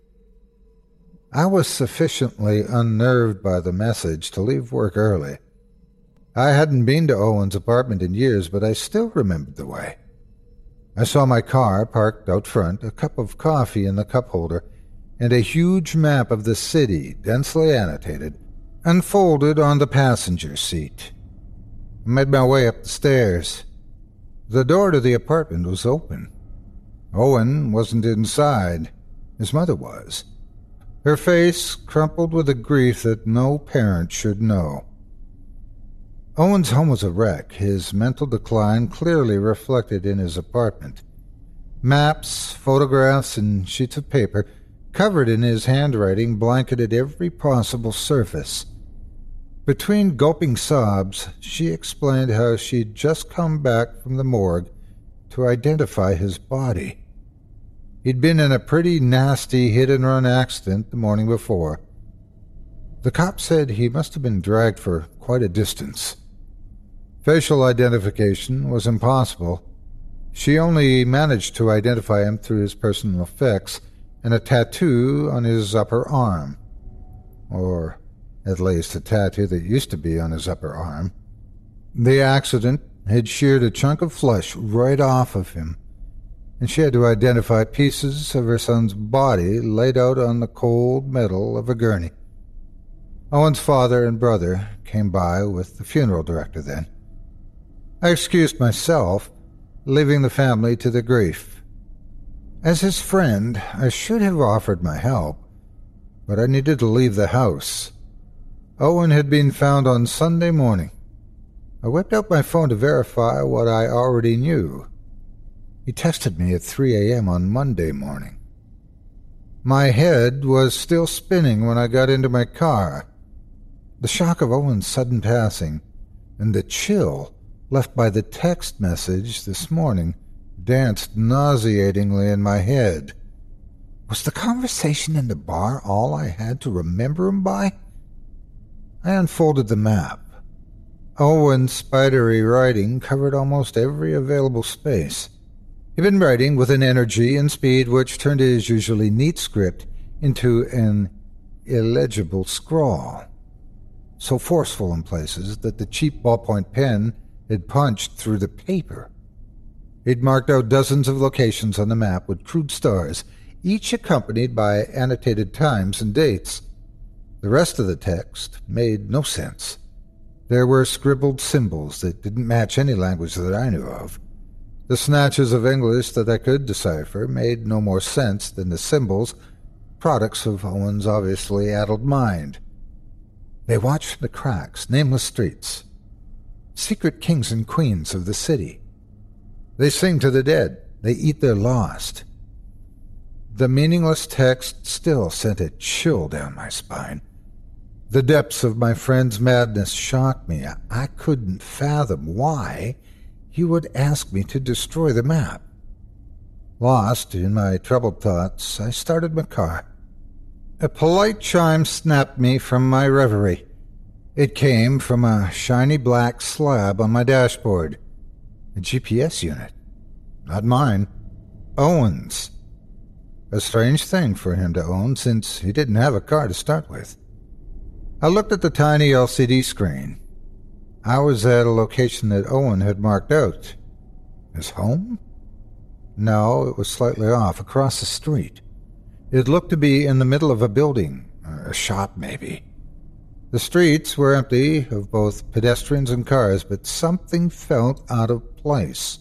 I was sufficiently unnerved by the message to leave work early. I hadn't been to Owen's apartment in years, but I still remembered the way. I saw my car parked out front, a cup of coffee in the cup holder, and a huge map of the city, densely annotated, unfolded on the passenger seat. I made my way up the stairs. The door to the apartment was open. Owen wasn't inside. His mother was. Her face crumpled with a grief that no parent should know. Owen's home was a wreck, his mental decline clearly reflected in his apartment. Maps, photographs, and sheets of paper covered in his handwriting blanketed every possible surface. Between gulping sobs, she explained how she'd just come back from the morgue to identify his body. He'd been in a pretty nasty hit-and-run accident the morning before. The cop said he must have been dragged for quite a distance. Facial identification was impossible. She only managed to identify him through his personal effects and a tattoo on his upper arm. Or at least a tattoo that used to be on his upper arm. The accident had sheared a chunk of flesh right off of him, and she had to identify pieces of her son's body laid out on the cold metal of a gurney. Owen's father and brother came by with the funeral director then. I excused myself, leaving the family to their grief. As his friend, I should have offered my help, but I needed to leave the house. Owen had been found on Sunday morning. I whipped out my phone to verify what I already knew. He texted me at 3 a.m. on Monday morning. My head was still spinning when I got into my car. The shock of Owen's sudden passing and the chill left by the text message this morning danced nauseatingly in my head. Was the conversation in the bar all I had to remember him by? I unfolded the map. Owen's spidery writing covered almost every available space. He'd been writing with an energy and speed which turned his usually neat script into an illegible scrawl, so forceful in places that the cheap ballpoint pen had punched through the paper. He'd marked out dozens of locations on the map with crude stars, each accompanied by annotated times and dates. The rest of the text made no sense. There were scribbled symbols that didn't match any language that I knew of. The snatches of English that I could decipher made no more sense than the symbols, products of Owen's obviously addled mind. They watch from the cracks, nameless streets, secret kings and queens of the city. They sing to the dead. They eat their lost. The meaningless text still sent a chill down my spine. The depths of my friend's madness shocked me. I couldn't fathom why he would ask me to destroy the map. Lost in my troubled thoughts, I started my car. A polite chime snapped me from my reverie. It came from a shiny black slab on my dashboard. A GPS unit. Not mine. Owen's. A strange thing for him to own, since he didn't have a car to start with. I looked at the tiny LCD screen. I was at a location that Owen had marked out. His home? No, it was slightly off, across the street. It looked to be in the middle of a building, a shop maybe. The streets were empty of both pedestrians and cars, but something felt out of place.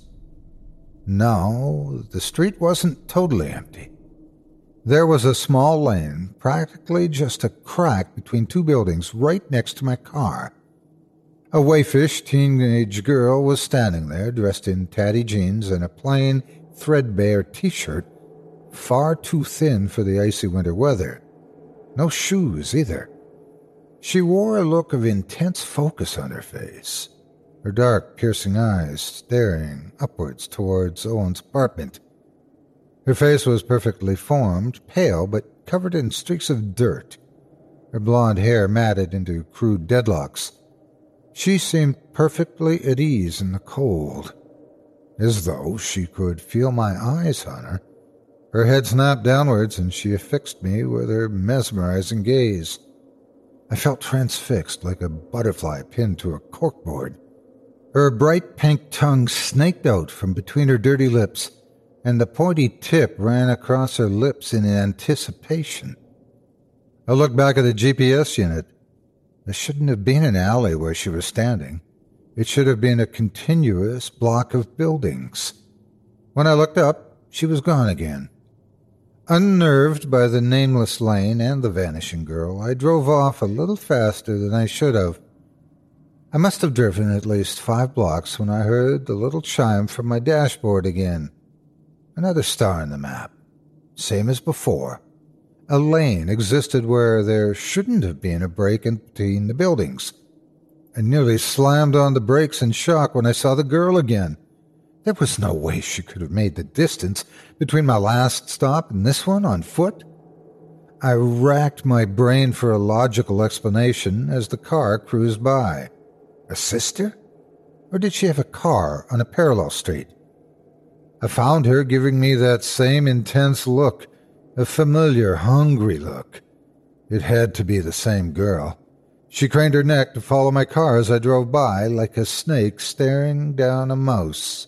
No, the street wasn't totally empty. There was a small lane, practically just a crack between two buildings right next to my car. A waifish teenage girl was standing there, dressed in tatty jeans and a plain, threadbare t-shirt, far too thin for the icy winter weather. No shoes, either. She wore a look of intense focus on her face, her dark, piercing eyes staring upwards towards Owen's apartment. Her face was perfectly formed, pale, but covered in streaks of dirt, her blonde hair matted into crude deadlocks. She seemed perfectly at ease in the cold, as though she could feel my eyes on her. Her head snapped downwards, and she affixed me with her mesmerizing gaze. I felt transfixed like a butterfly pinned to a corkboard. Her bright pink tongue snaked out from between her dirty lips, and the pointy tip ran across her lips in anticipation. I looked back at the GPS unit. There shouldn't have been an alley where she was standing. It should have been a continuous block of buildings. When I looked up, she was gone again. Unnerved by the nameless lane and the vanishing girl, I drove off a little faster than I should have. I must have driven at least 5 blocks when I heard the little chime from my dashboard again. Another star in the map. Same as before. A lane existed where there shouldn't have been a break in between the buildings. I nearly slammed on the brakes in shock when I saw the girl again. There was no way she could have made the distance between my last stop and this one on foot. I racked my brain for a logical explanation as the car cruised by. A sister? Or did she have a car on a parallel street? I found her giving me that same intense look, a familiar, hungry look. It had to be the same girl. She craned her neck to follow my car as I drove by, like a snake staring down a mouse.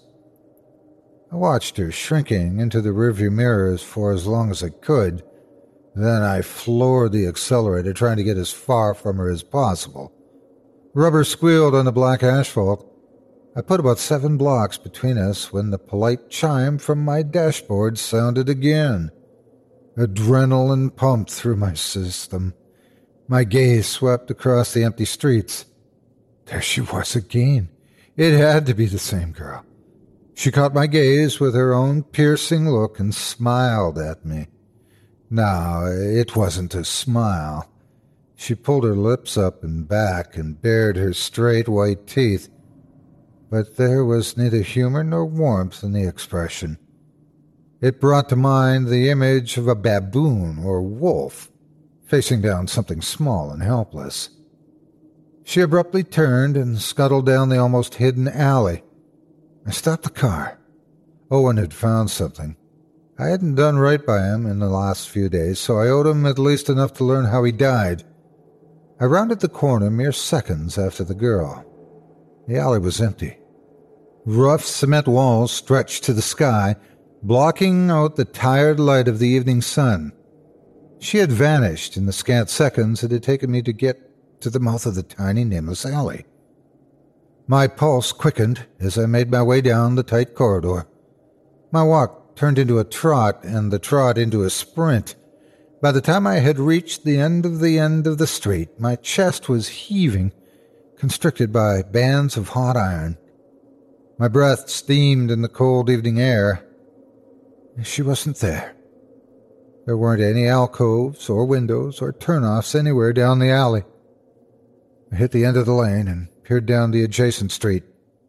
I watched her shrinking into the rearview mirrors for as long as I could. Then I floored the accelerator, trying to get as far from her as possible. Rubber squealed on the black asphalt. I put about 7 blocks between us when the polite chime from my dashboard sounded again. Adrenaline pumped through my system. My gaze swept across the empty streets. There she was again. It had to be the same girl. She caught my gaze with her own piercing look and smiled at me. No, it wasn't a smile. She pulled her lips up and back and bared her straight white teeth. But there was neither humor nor warmth in the expression. It brought to mind the image of a baboon or wolf facing down something small and helpless. She abruptly turned and scuttled down the almost hidden alley. I stopped the car. Owen had found something. I hadn't done right by him in the last few days, so I owed him at least enough to learn how he died. I rounded the corner mere seconds after the girl. The alley was empty. Rough cement walls stretched to the sky, blocking out the tired light of the evening sun. She had vanished in the scant seconds it had taken me to get to the mouth of the tiny, nameless alley. My pulse quickened as I made my way down the tight corridor. My walk turned into a trot, and the trot into a sprint. By the time I had reached the end of the street, my chest was heaving, constricted by bands of hot iron. My breath steamed in the cold evening air. She wasn't there. There weren't any alcoves or windows or turnoffs anywhere down the alley. I hit the end of the lane and peered down the adjacent street.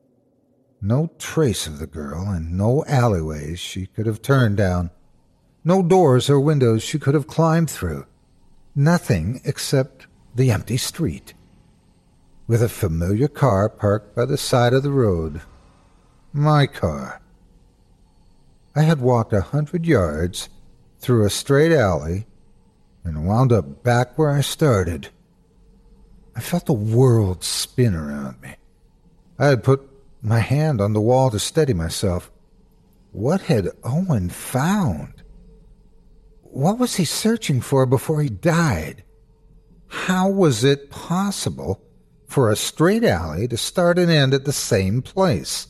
No trace of the girl, and no alleyways she could have turned down. No doors or windows she could have climbed through. Nothing except the empty street, with a familiar car parked by the side of the road. My car. I had walked 100 yards through a straight alley and wound up back where I started. I felt the world spin around me. I had put my hand on the wall to steady myself. What had Owen found? What was he searching for before he died? How was it possible for a straight alley to start and end at the same place?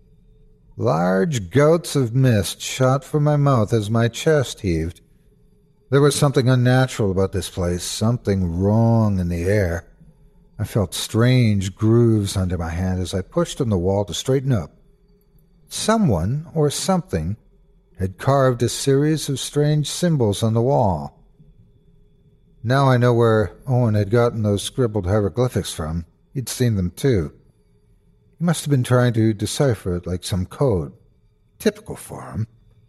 Large gouts of mist shot from my mouth as my chest heaved. There was something unnatural about this place, something wrong in the air. I felt strange grooves under my hand as I pushed on the wall to straighten up. Someone or something had carved a series of strange symbols on the wall. Now I know where Owen had gotten those scribbled hieroglyphics from. He'd seen them too. He must have been trying to decipher it like some code. Typical for him.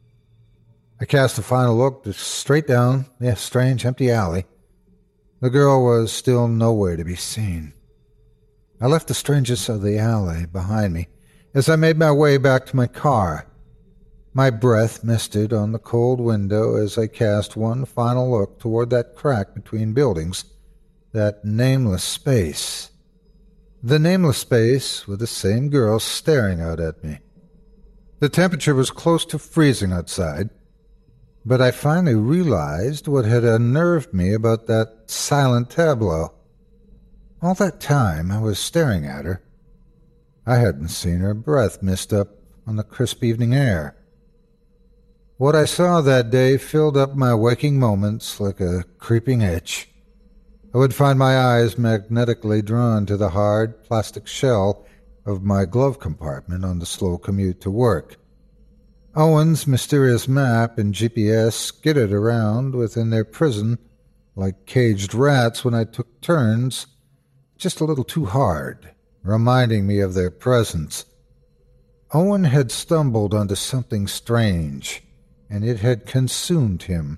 I cast a final look straight down the strange empty alley. The girl was still nowhere to be seen. I left the strangeness of the alley behind me as I made my way back to my car. My breath misted on the cold window as I cast one final look toward that crack between buildings, that nameless space. The nameless space with the same girl staring out at me. The temperature was close to freezing outside, but I finally realized what had unnerved me about that silent tableau. All that time I was staring at her. I hadn't seen her breath mist up on the crisp evening air. What I saw that day filled up my waking moments like a creeping itch. I would find my eyes magnetically drawn to the hard plastic shell of my glove compartment on the slow commute to work. Owen's mysterious map and GPS skidded around within their prison like caged rats when I took turns, just a little too hard, reminding me of their presence. Owen had stumbled onto something strange, and it had consumed him.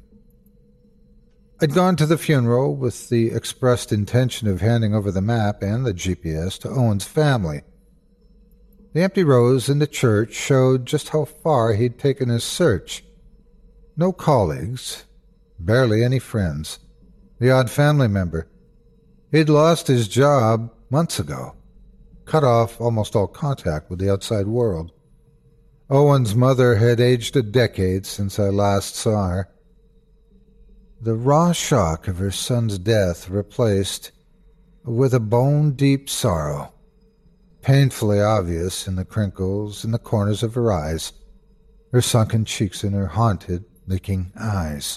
I'd gone to the funeral with the expressed intention of handing over the map and the GPS to Owen's family. The empty rows in the church showed just how far he'd taken his search. No colleagues, barely any friends, the odd family member. He'd lost his job months ago, cut off almost all contact with the outside world. Owen's mother had aged a decade since I last saw her. The raw shock of her son's death replaced with a bone-deep sorrow. painfully obvious in the crinkles in the corners of her eyes, her sunken cheeks and her haunted, leaking eyes.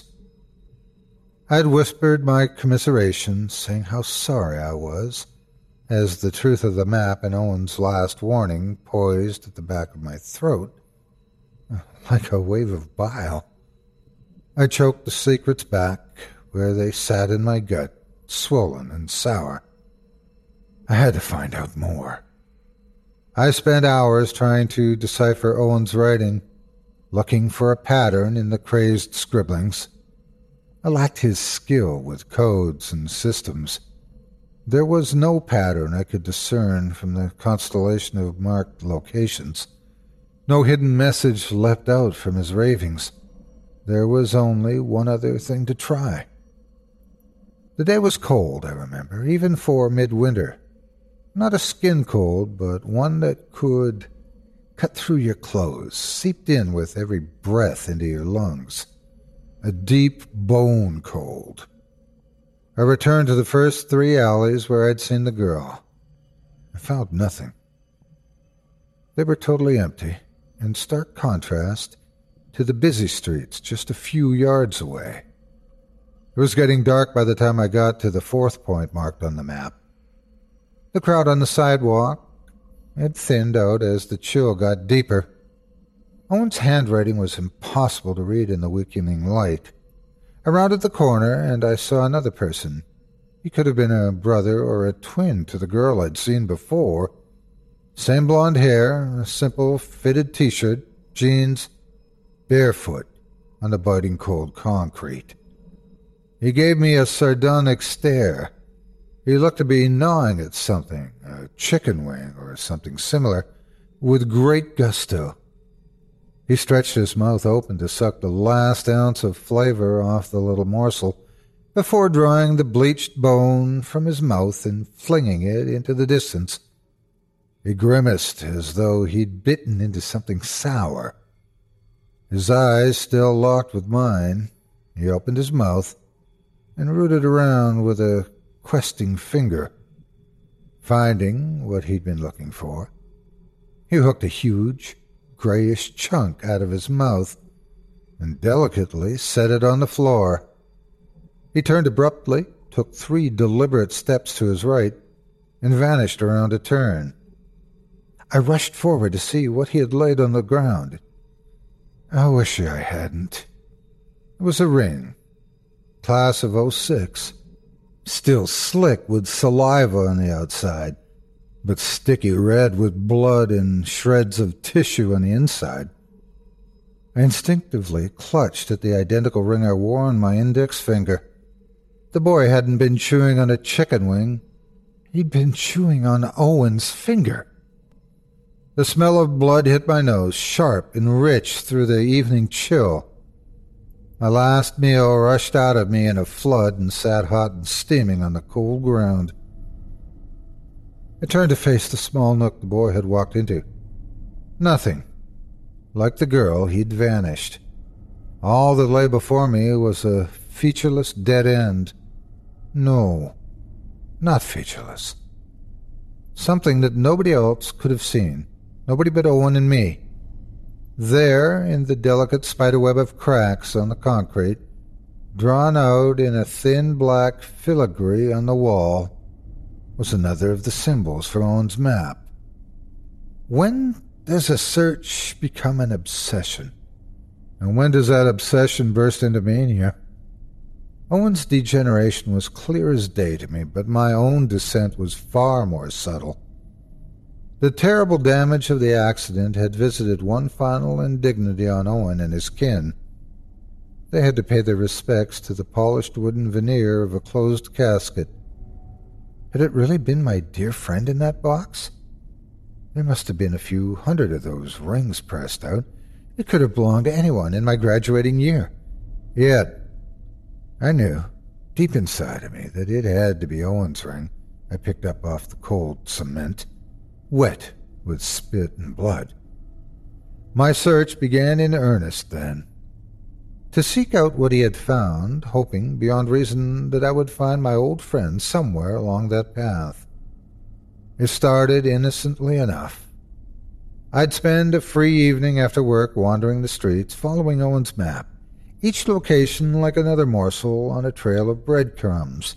I had whispered my commiseration, saying how sorry I was, as the truth of the map and Owen's last warning poised at the back of my throat, like a wave of bile. I choked the secrets back, where they sat in my gut, swollen and sour. I had to find out more. I spent hours trying to decipher Owen's writing, looking for a pattern in the crazed scribblings. I lacked his skill with codes and systems. There was no pattern I could discern from the constellation of marked locations. No hidden message leapt out from his ravings. There was only one other thing to try. The day was cold, I remember, even for midwinter. Not a skin cold, but one that could cut through your clothes, seeped in with every breath into your lungs. A deep bone cold. I returned to the first 3 alleys where I'd seen the girl. I found nothing. They were totally empty, in stark contrast to the busy streets just a few yards away. It was getting dark by the time I got to the 4th point marked on the map. The crowd on the sidewalk had thinned out as the chill got deeper. Owen's handwriting was impossible to read in the weakening light. I rounded the corner, and I saw another person. He could have been a brother or a twin to the girl I'd seen before. Same blonde hair, a simple fitted t-shirt, jeans, barefoot on the biting cold concrete. He gave me a sardonic stare. He looked to be gnawing at something, a chicken wing or something similar, with great gusto. He stretched his mouth open to suck the last ounce of flavor off the little morsel before drawing the bleached bone from his mouth and flinging it into the distance. He grimaced as though he'd bitten into something sour. His eyes still locked with mine, he opened his mouth and rooted around with a questing finger. Finding what he'd been looking for, he hooked a huge, grayish chunk out of his mouth and delicately set it on the floor. He turned abruptly, took 3 deliberate steps to his right, and vanished around a turn. I rushed forward to see what he had laid on the ground. I wish I hadn't. It was a ring, class of 06, still slick with saliva on the outside, but sticky red with blood and shreds of tissue on the inside. I instinctively clutched at the identical ring I wore on my index finger. The boy hadn't been chewing on a chicken wing. He'd been chewing on Owen's finger. The smell of blood hit my nose, sharp and rich through the evening chill. My last meal rushed out of me in a flood and sat hot and steaming on the cold ground. I turned to face the small nook the boy had walked into. Nothing. Like the girl, he'd vanished. All that lay before me was a featureless dead end. No, not featureless. Something that nobody else could have seen. Nobody but Owen and me. There, in the delicate spiderweb of cracks on the concrete, drawn out in a thin black filigree on the wall, was another of the symbols from Owen's map. When does a search become an obsession? And when does that obsession burst into mania? Owen's degeneration was clear as day to me, but my own descent was far more subtle. The terrible damage of the accident had visited one final indignity on Owen and his kin. They had to pay their respects to the polished wooden veneer of a closed casket. Had it really been my dear friend in that box? There must have been a few hundred of those rings pressed out. It could have belonged to anyone in my graduating year. Yet, I knew, deep inside of me, that it had to be Owen's ring I picked up off the cold cement, wet with spit and blood. My search began in earnest then. To seek out what he had found, hoping beyond reason that I would find my old friend somewhere along that path. It started innocently enough. I'd spend a free evening after work wandering the streets, following Owen's map, each location like another morsel on a trail of breadcrumbs.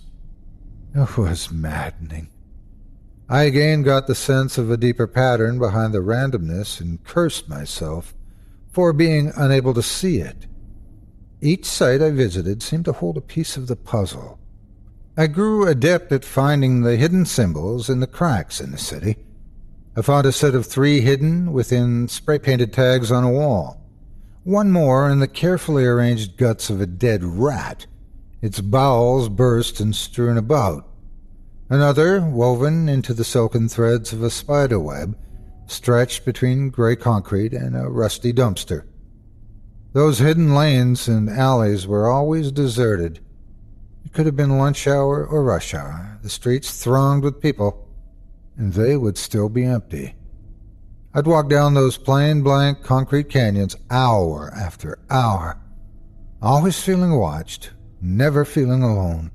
It was maddening. I again got the sense of a deeper pattern behind the randomness and cursed myself for being unable to see it. Each site I visited seemed to hold a piece of the puzzle. I grew adept at finding the hidden symbols in the cracks in the city. I found a set of 3 hidden within spray-painted tags on a wall. One more in the carefully arranged guts of a dead rat, its bowels burst and strewn about. Another woven into the silken threads of a spider web, stretched between gray concrete and a rusty dumpster. Those hidden lanes and alleys were always deserted. It could have been lunch hour or rush hour, the streets thronged with people, and they would still be empty. I'd walk down those plain, blank concrete canyons hour after hour, always feeling watched, never feeling alone.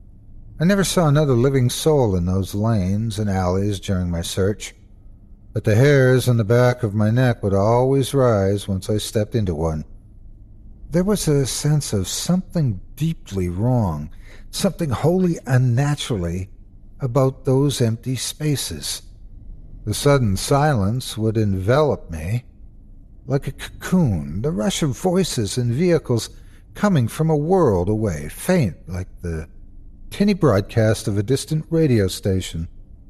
I never saw another living soul in those lanes and alleys during my search, but the hairs on the back of my neck would always rise once I stepped into one. There was a sense of something deeply wrong, something wholly unnaturally about those empty spaces. The sudden silence would envelop me like a cocoon, the rush of voices and vehicles coming from a world away, faint like the tinny broadcast of a distant radio station.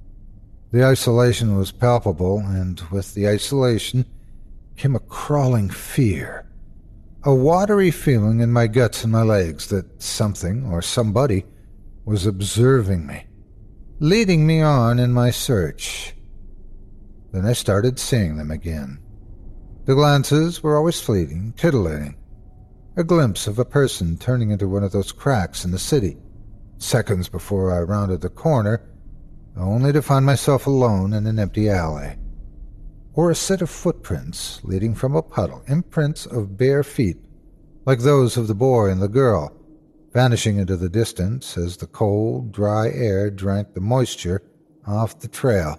The isolation was palpable, and with the isolation came a crawling fear, a watery feeling in my guts and my legs that something or somebody was observing me, leading me on in my search. Then I started seeing them again. The glances were always fleeting, titillating. A glimpse of a person turning into one of those cracks in the city, seconds before I rounded the corner, only to find myself alone in an empty alley. Or a set of footprints leading from a puddle, imprints of bare feet, like those of the boy and the girl, vanishing into the distance as the cold, dry air drank the moisture off the trail.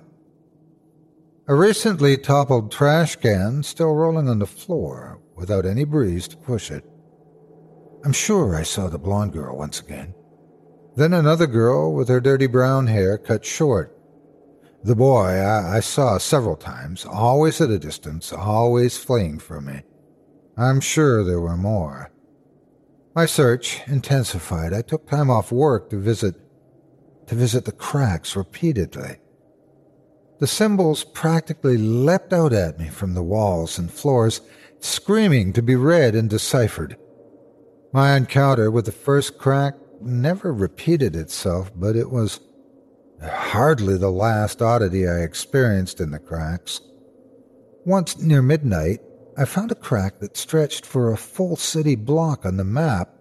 A recently toppled trash can still rolling on the floor without any breeze to push it. I'm sure I saw the blonde girl once again. Then another girl with her dirty brown hair cut short. The boy I saw several times, always at a distance, always fleeing from me. I'm sure there were more. My search intensified. I took time off work to visit the cracks repeatedly. The symbols practically leapt out at me from the walls and floors, screaming to be read and deciphered. My encounter with the first crack never repeated itself, but it was hardly the last oddity I experienced in the cracks. Once near midnight, I found a crack that stretched for a full city block on the map,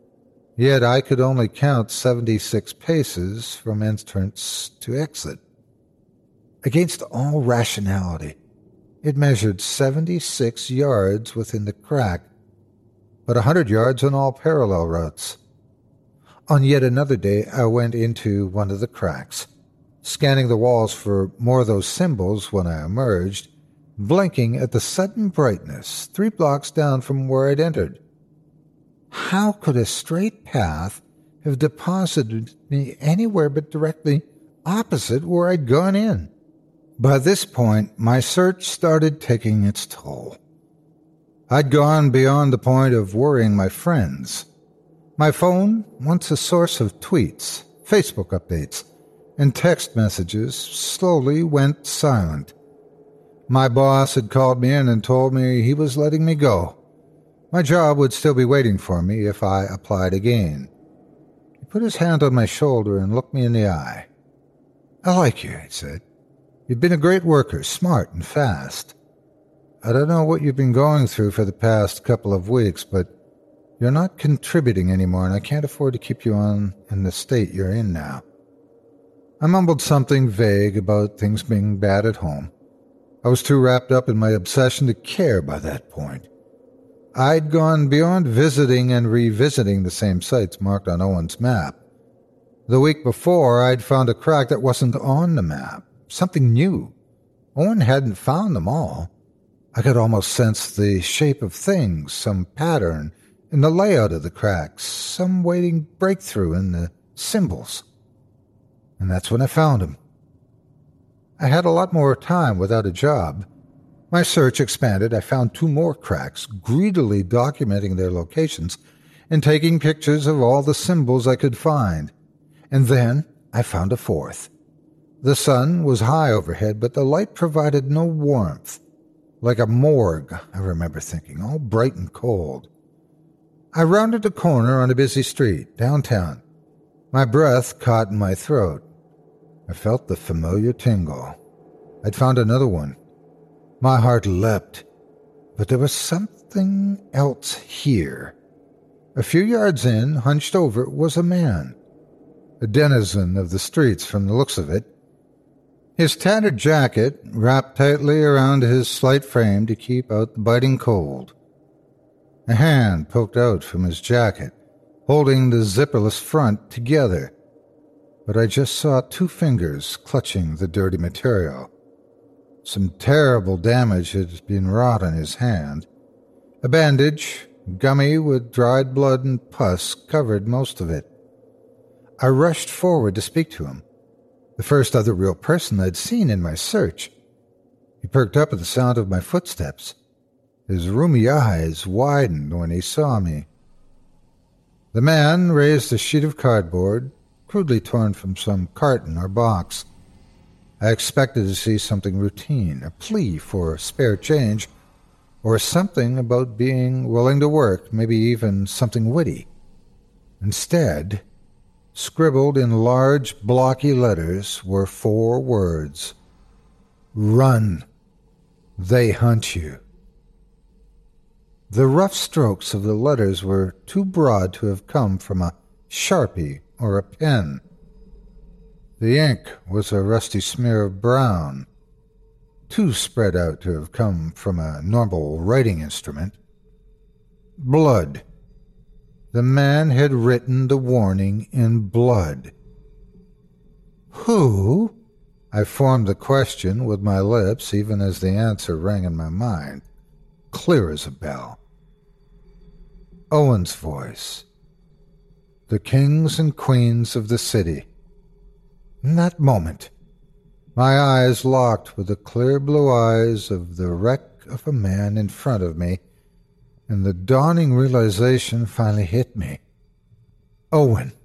yet I could only count 76 paces from entrance to exit. Against all rationality, it measured 76 yards within the crack, but 100 yards on all parallel routes. On yet another day, I went into one of the cracks, scanning the walls for more of those symbols when I emerged, blinking at the sudden brightness 3 blocks down from where I'd entered. How could a straight path have deposited me anywhere but directly opposite where I'd gone in? By this point, my search started taking its toll. I'd gone beyond the point of worrying my friends. My phone, once a source of tweets, Facebook updates, and text messages, slowly went silent. My boss had called me in and told me he was letting me go. My job would still be waiting for me if I applied again. He put his hand on my shoulder and looked me in the eye. "I like you," he said. "You've been a great worker, smart and fast. I don't know what you've been going through for the past couple of weeks, but you're not contributing anymore, and I can't afford to keep you on in the state you're in now." I mumbled something vague about things being bad at home. I was too wrapped up in my obsession to care by that point. I'd gone beyond visiting and revisiting the same sites marked on Owen's map. The week before, I'd found a crack that wasn't on the map, something new. Owen hadn't found them all. I could almost sense the shape of things, some pattern in the layout of the cracks, some waiting breakthrough in the symbols. And that's when I found him. I had a lot more time without a job. My search expanded. I found 2 more cracks, greedily documenting their locations and taking pictures of all the symbols I could find. And then I found a 4th. The sun was high overhead, but the light provided no warmth. Like a morgue, I remember thinking, all bright and cold. I rounded a corner on a busy street, downtown. My breath caught in my throat. I felt the familiar tingle. I'd found another one. My heart leapt, but there was something else here. A few yards in, hunched over, was a man, a denizen of the streets from the looks of it. His tattered jacket wrapped tightly around his slight frame to keep out the biting cold. A hand poked out from his jacket, holding the zipperless front together, but I just saw 2 fingers clutching the dirty material. Some terrible damage had been wrought on his hand. A bandage, gummy with dried blood and pus, covered most of it. I rushed forward to speak to him, the first other real person I'd seen in my search. He perked up at the sound of my footsteps. His rheumy eyes widened when he saw me. The man raised a sheet of cardboard, crudely torn from some carton or box. I expected to see something routine, a plea for spare change, or something about being willing to work, maybe even something witty. Instead, scribbled in large, blocky letters, were 4 words. Run. They hunt you. The rough strokes of the letters were too broad to have come from a Sharpie or a pen. The ink was a rusty smear of brown, too spread out to have come from a normal writing instrument. Blood. The man had written the warning in blood. Who? I formed the question with my lips, even as the answer rang in my mind, clear as a bell. Owen's voice. The kings and queens of the city. In that moment, my eyes locked with the clear blue eyes of the wreck of a man in front of me, and the dawning realization finally hit me. Owen.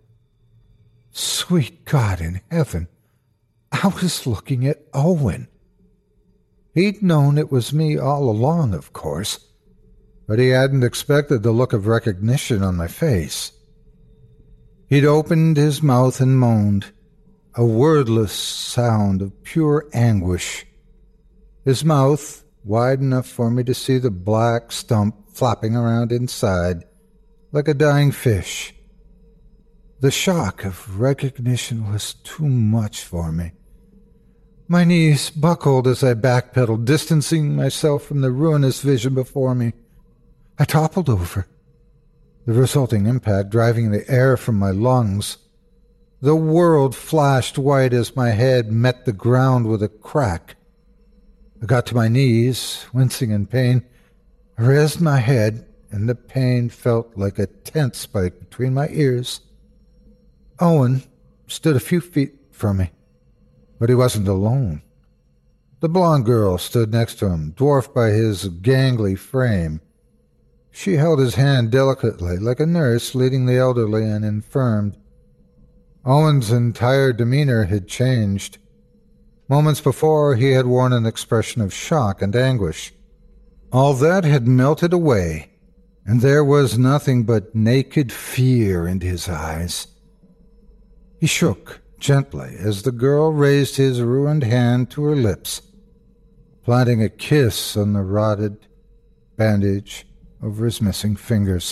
Sweet God in heaven, I was looking at Owen. He'd known it was me all along, of course, but he hadn't expected the look of recognition on my face. He'd opened his mouth and moaned, a wordless sound of pure anguish. His mouth, wide enough for me to see the black stump flapping around inside, like a dying fish. The shock of recognition was too much for me. My knees buckled as I backpedaled, distancing myself from the ruinous vision before me. I toppled over, the resulting impact driving the air from my lungs. The world flashed white as my head met the ground with a crack. I got to my knees, wincing in pain. I raised my head, and the pain felt like a tent spike between my ears. Owen stood a few feet from me, but he wasn't alone. The blonde girl stood next to him, dwarfed by his gangly frame. She held his hand delicately, like a nurse leading the elderly and infirmed. Owen's entire demeanor had changed. Moments before, he had worn an expression of shock and anguish. All that had melted away, and there was nothing but naked fear in his eyes. He shook gently as the girl raised his ruined hand to her lips, planting a kiss on the rotted bandage over his missing fingers.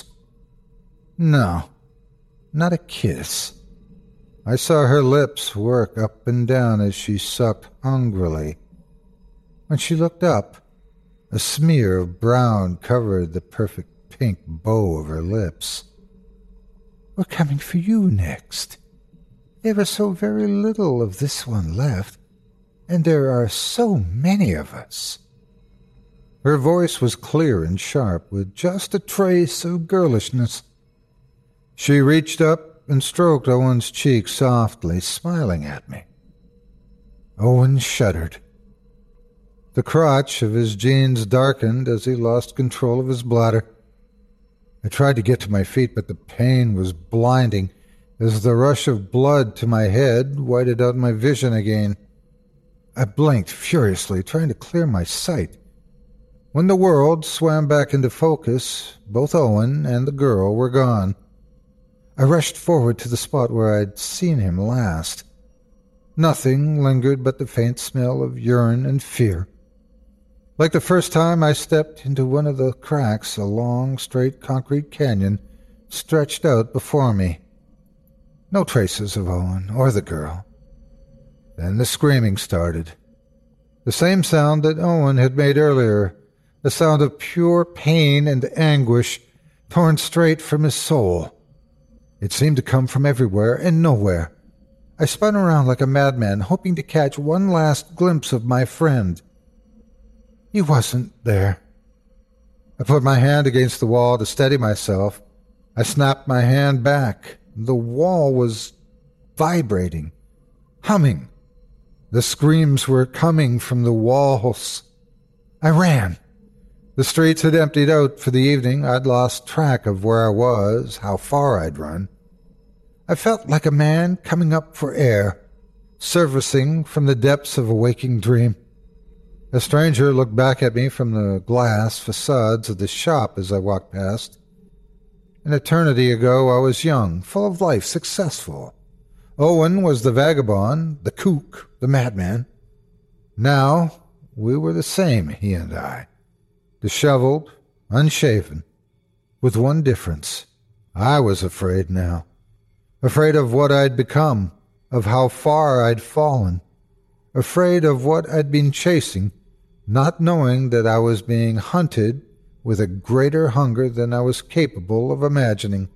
No, not a kiss. I saw her lips work up and down as she sucked hungrily. When she looked up, a smear of brown covered the perfect pink bow of her lips. We're coming for you next. There was so very little of this one left. And there are so many of us." Her voice was clear and sharp, with just a trace of girlishness. She reached up and stroked Owen's cheek softly, smiling at me. Owen shuddered. The crotch of his jeans darkened as he lost control of his bladder. I tried to get to my feet, but the pain was blinding as the rush of blood to my head whited out my vision again. I blinked furiously, trying to clear my sight. When the world swam back into focus, both Owen and the girl were gone. I rushed forward to the spot where I'd seen him last. Nothing lingered but the faint smell of urine and fear. Like the first time I stepped into one of the cracks, a long, straight concrete canyon stretched out before me. No traces of Owen or the girl. Then the screaming started. The same sound that Owen had made earlier, the sound of pure pain and anguish torn straight from his soul. It seemed to come from everywhere and nowhere. I spun around like a madman, hoping to catch one last glimpse of my friend. He wasn't there. I put my hand against the wall to steady myself. I snapped my hand back. The wall was vibrating, humming. The screams were coming from the walls. I ran. The streets had emptied out for the evening. I'd lost track of where I was, how far I'd run. I felt like a man coming up for air, surfacing from the depths of a waking dream. A stranger looked back at me from the glass facades of the shop as I walked past. An eternity ago I was young, full of life, successful. Owen was the vagabond, the kook, the madman. Now we were the same, he and I. Disheveled, unshaven, with one difference. I was afraid now. Afraid of what I'd become, of how far I'd fallen. Afraid of what I'd been chasing, not knowing that I was being hunted with a greater hunger than I was capable of imagining.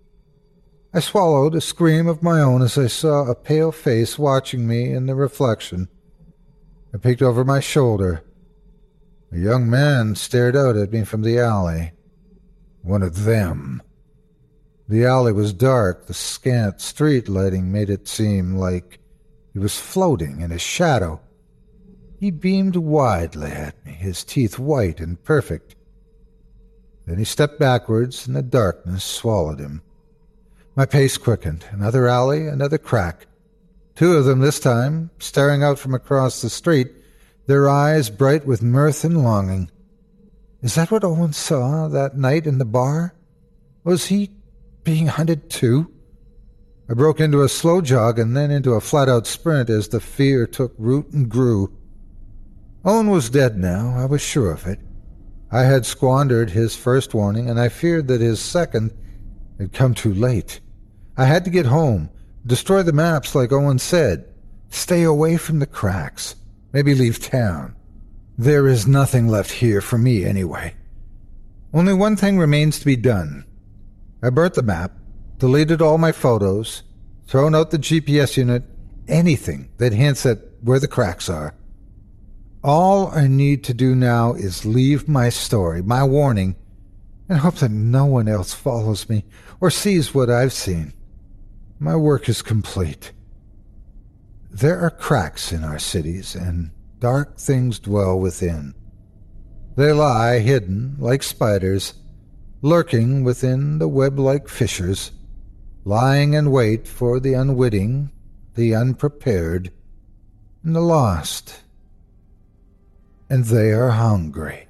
I swallowed a scream of my own as I saw a pale face watching me in the reflection. I peeked over my shoulder. A young man stared out at me from the alley. One of them. The alley was dark. The scant street lighting made it seem like he was floating in a shadow. He beamed widely at me, his teeth white and perfect. Then he stepped backwards, and the darkness swallowed him. My pace quickened. Another alley, another crack. Two of them this time, staring out from across the street, their eyes bright with mirth and longing. Is that what Owen saw that night in the bar? Was he being hunted too? I broke into a slow jog and then into a flat-out sprint as the fear took root and grew. Owen was dead now, I was sure of it. I had squandered his first warning, and I feared that his second had come too late. I had to get home, destroy the maps like Owen said, stay away from the cracks, maybe leave town. There is nothing left here for me anyway. Only one thing remains to be done. I burnt the map, deleted all my photos, thrown out the GPS unit, anything that hints at where the cracks are. All I need to do now is leave my story, my warning, and hope that no one else follows me or sees what I've seen. My work is complete. There are cracks in our cities, and dark things dwell within. They lie hidden like spiders, lurking within the web-like fissures, lying in wait for the unwitting, the unprepared, and the lost. And they are hungry.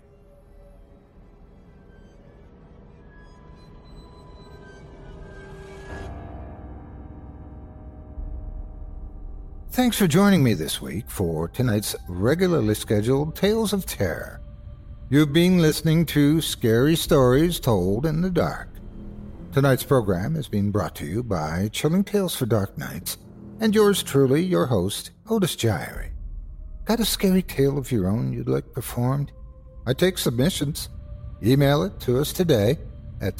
Thanks for joining me this week for tonight's regularly scheduled Tales of Terror. You've been listening to Scary Stories Told in the Dark. Tonight's program is being brought to you by Chilling Tales for Dark Nights, and yours truly, your host, Otis Gyrie. Got a scary tale of your own you'd like performed? I take submissions. Email it to us today at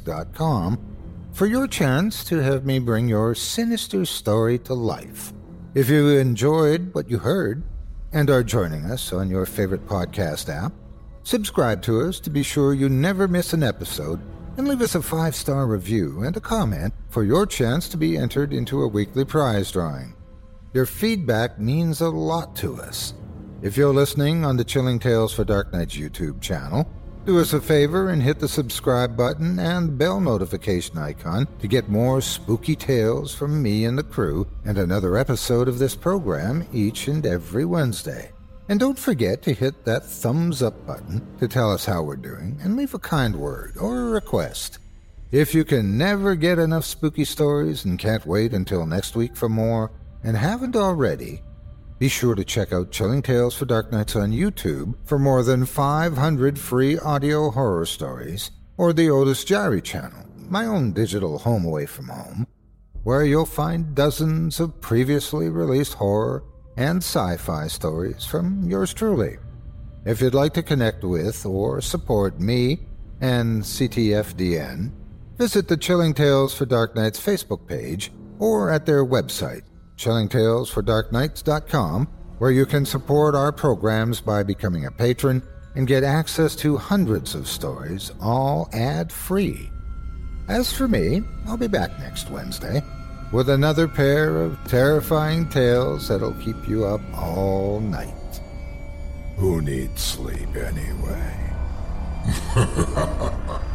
submissions@chillingtalesfordarknights.com for your chance to have me bring your sinister story to life. If you enjoyed what you heard and are joining us on your favorite podcast app, subscribe to us to be sure you never miss an episode, and leave us a 5-star review and a comment for your chance to be entered into a weekly prize drawing. Your feedback means a lot to us. If you're listening on the Chilling Tales for Dark Nights YouTube channel, do us a favor and hit the subscribe button and bell notification icon to get more spooky tales from me and the crew and another episode of this program each and every Wednesday. And don't forget to hit that thumbs up button to tell us how we're doing and leave a kind word or a request. If you can never get enough spooky stories and can't wait until next week for more, and haven't already, be sure to check out Chilling Tales for Dark Nights on YouTube for more than 500 free audio horror stories, or the Otis Jiry channel, my own digital home away from home, where you'll find dozens of previously released horror and sci-fi stories from yours truly. If you'd like to connect with or support me and CTFDN, visit the Chilling Tales for Dark Nights Facebook page or at their website, chillingtalesfordarknights.com, where you can support our programs by becoming a patron and get access to hundreds of stories, all ad-free. As for me, I'll be back next Wednesday with another pair of terrifying tales that'll keep you up all night. Who needs sleep anyway?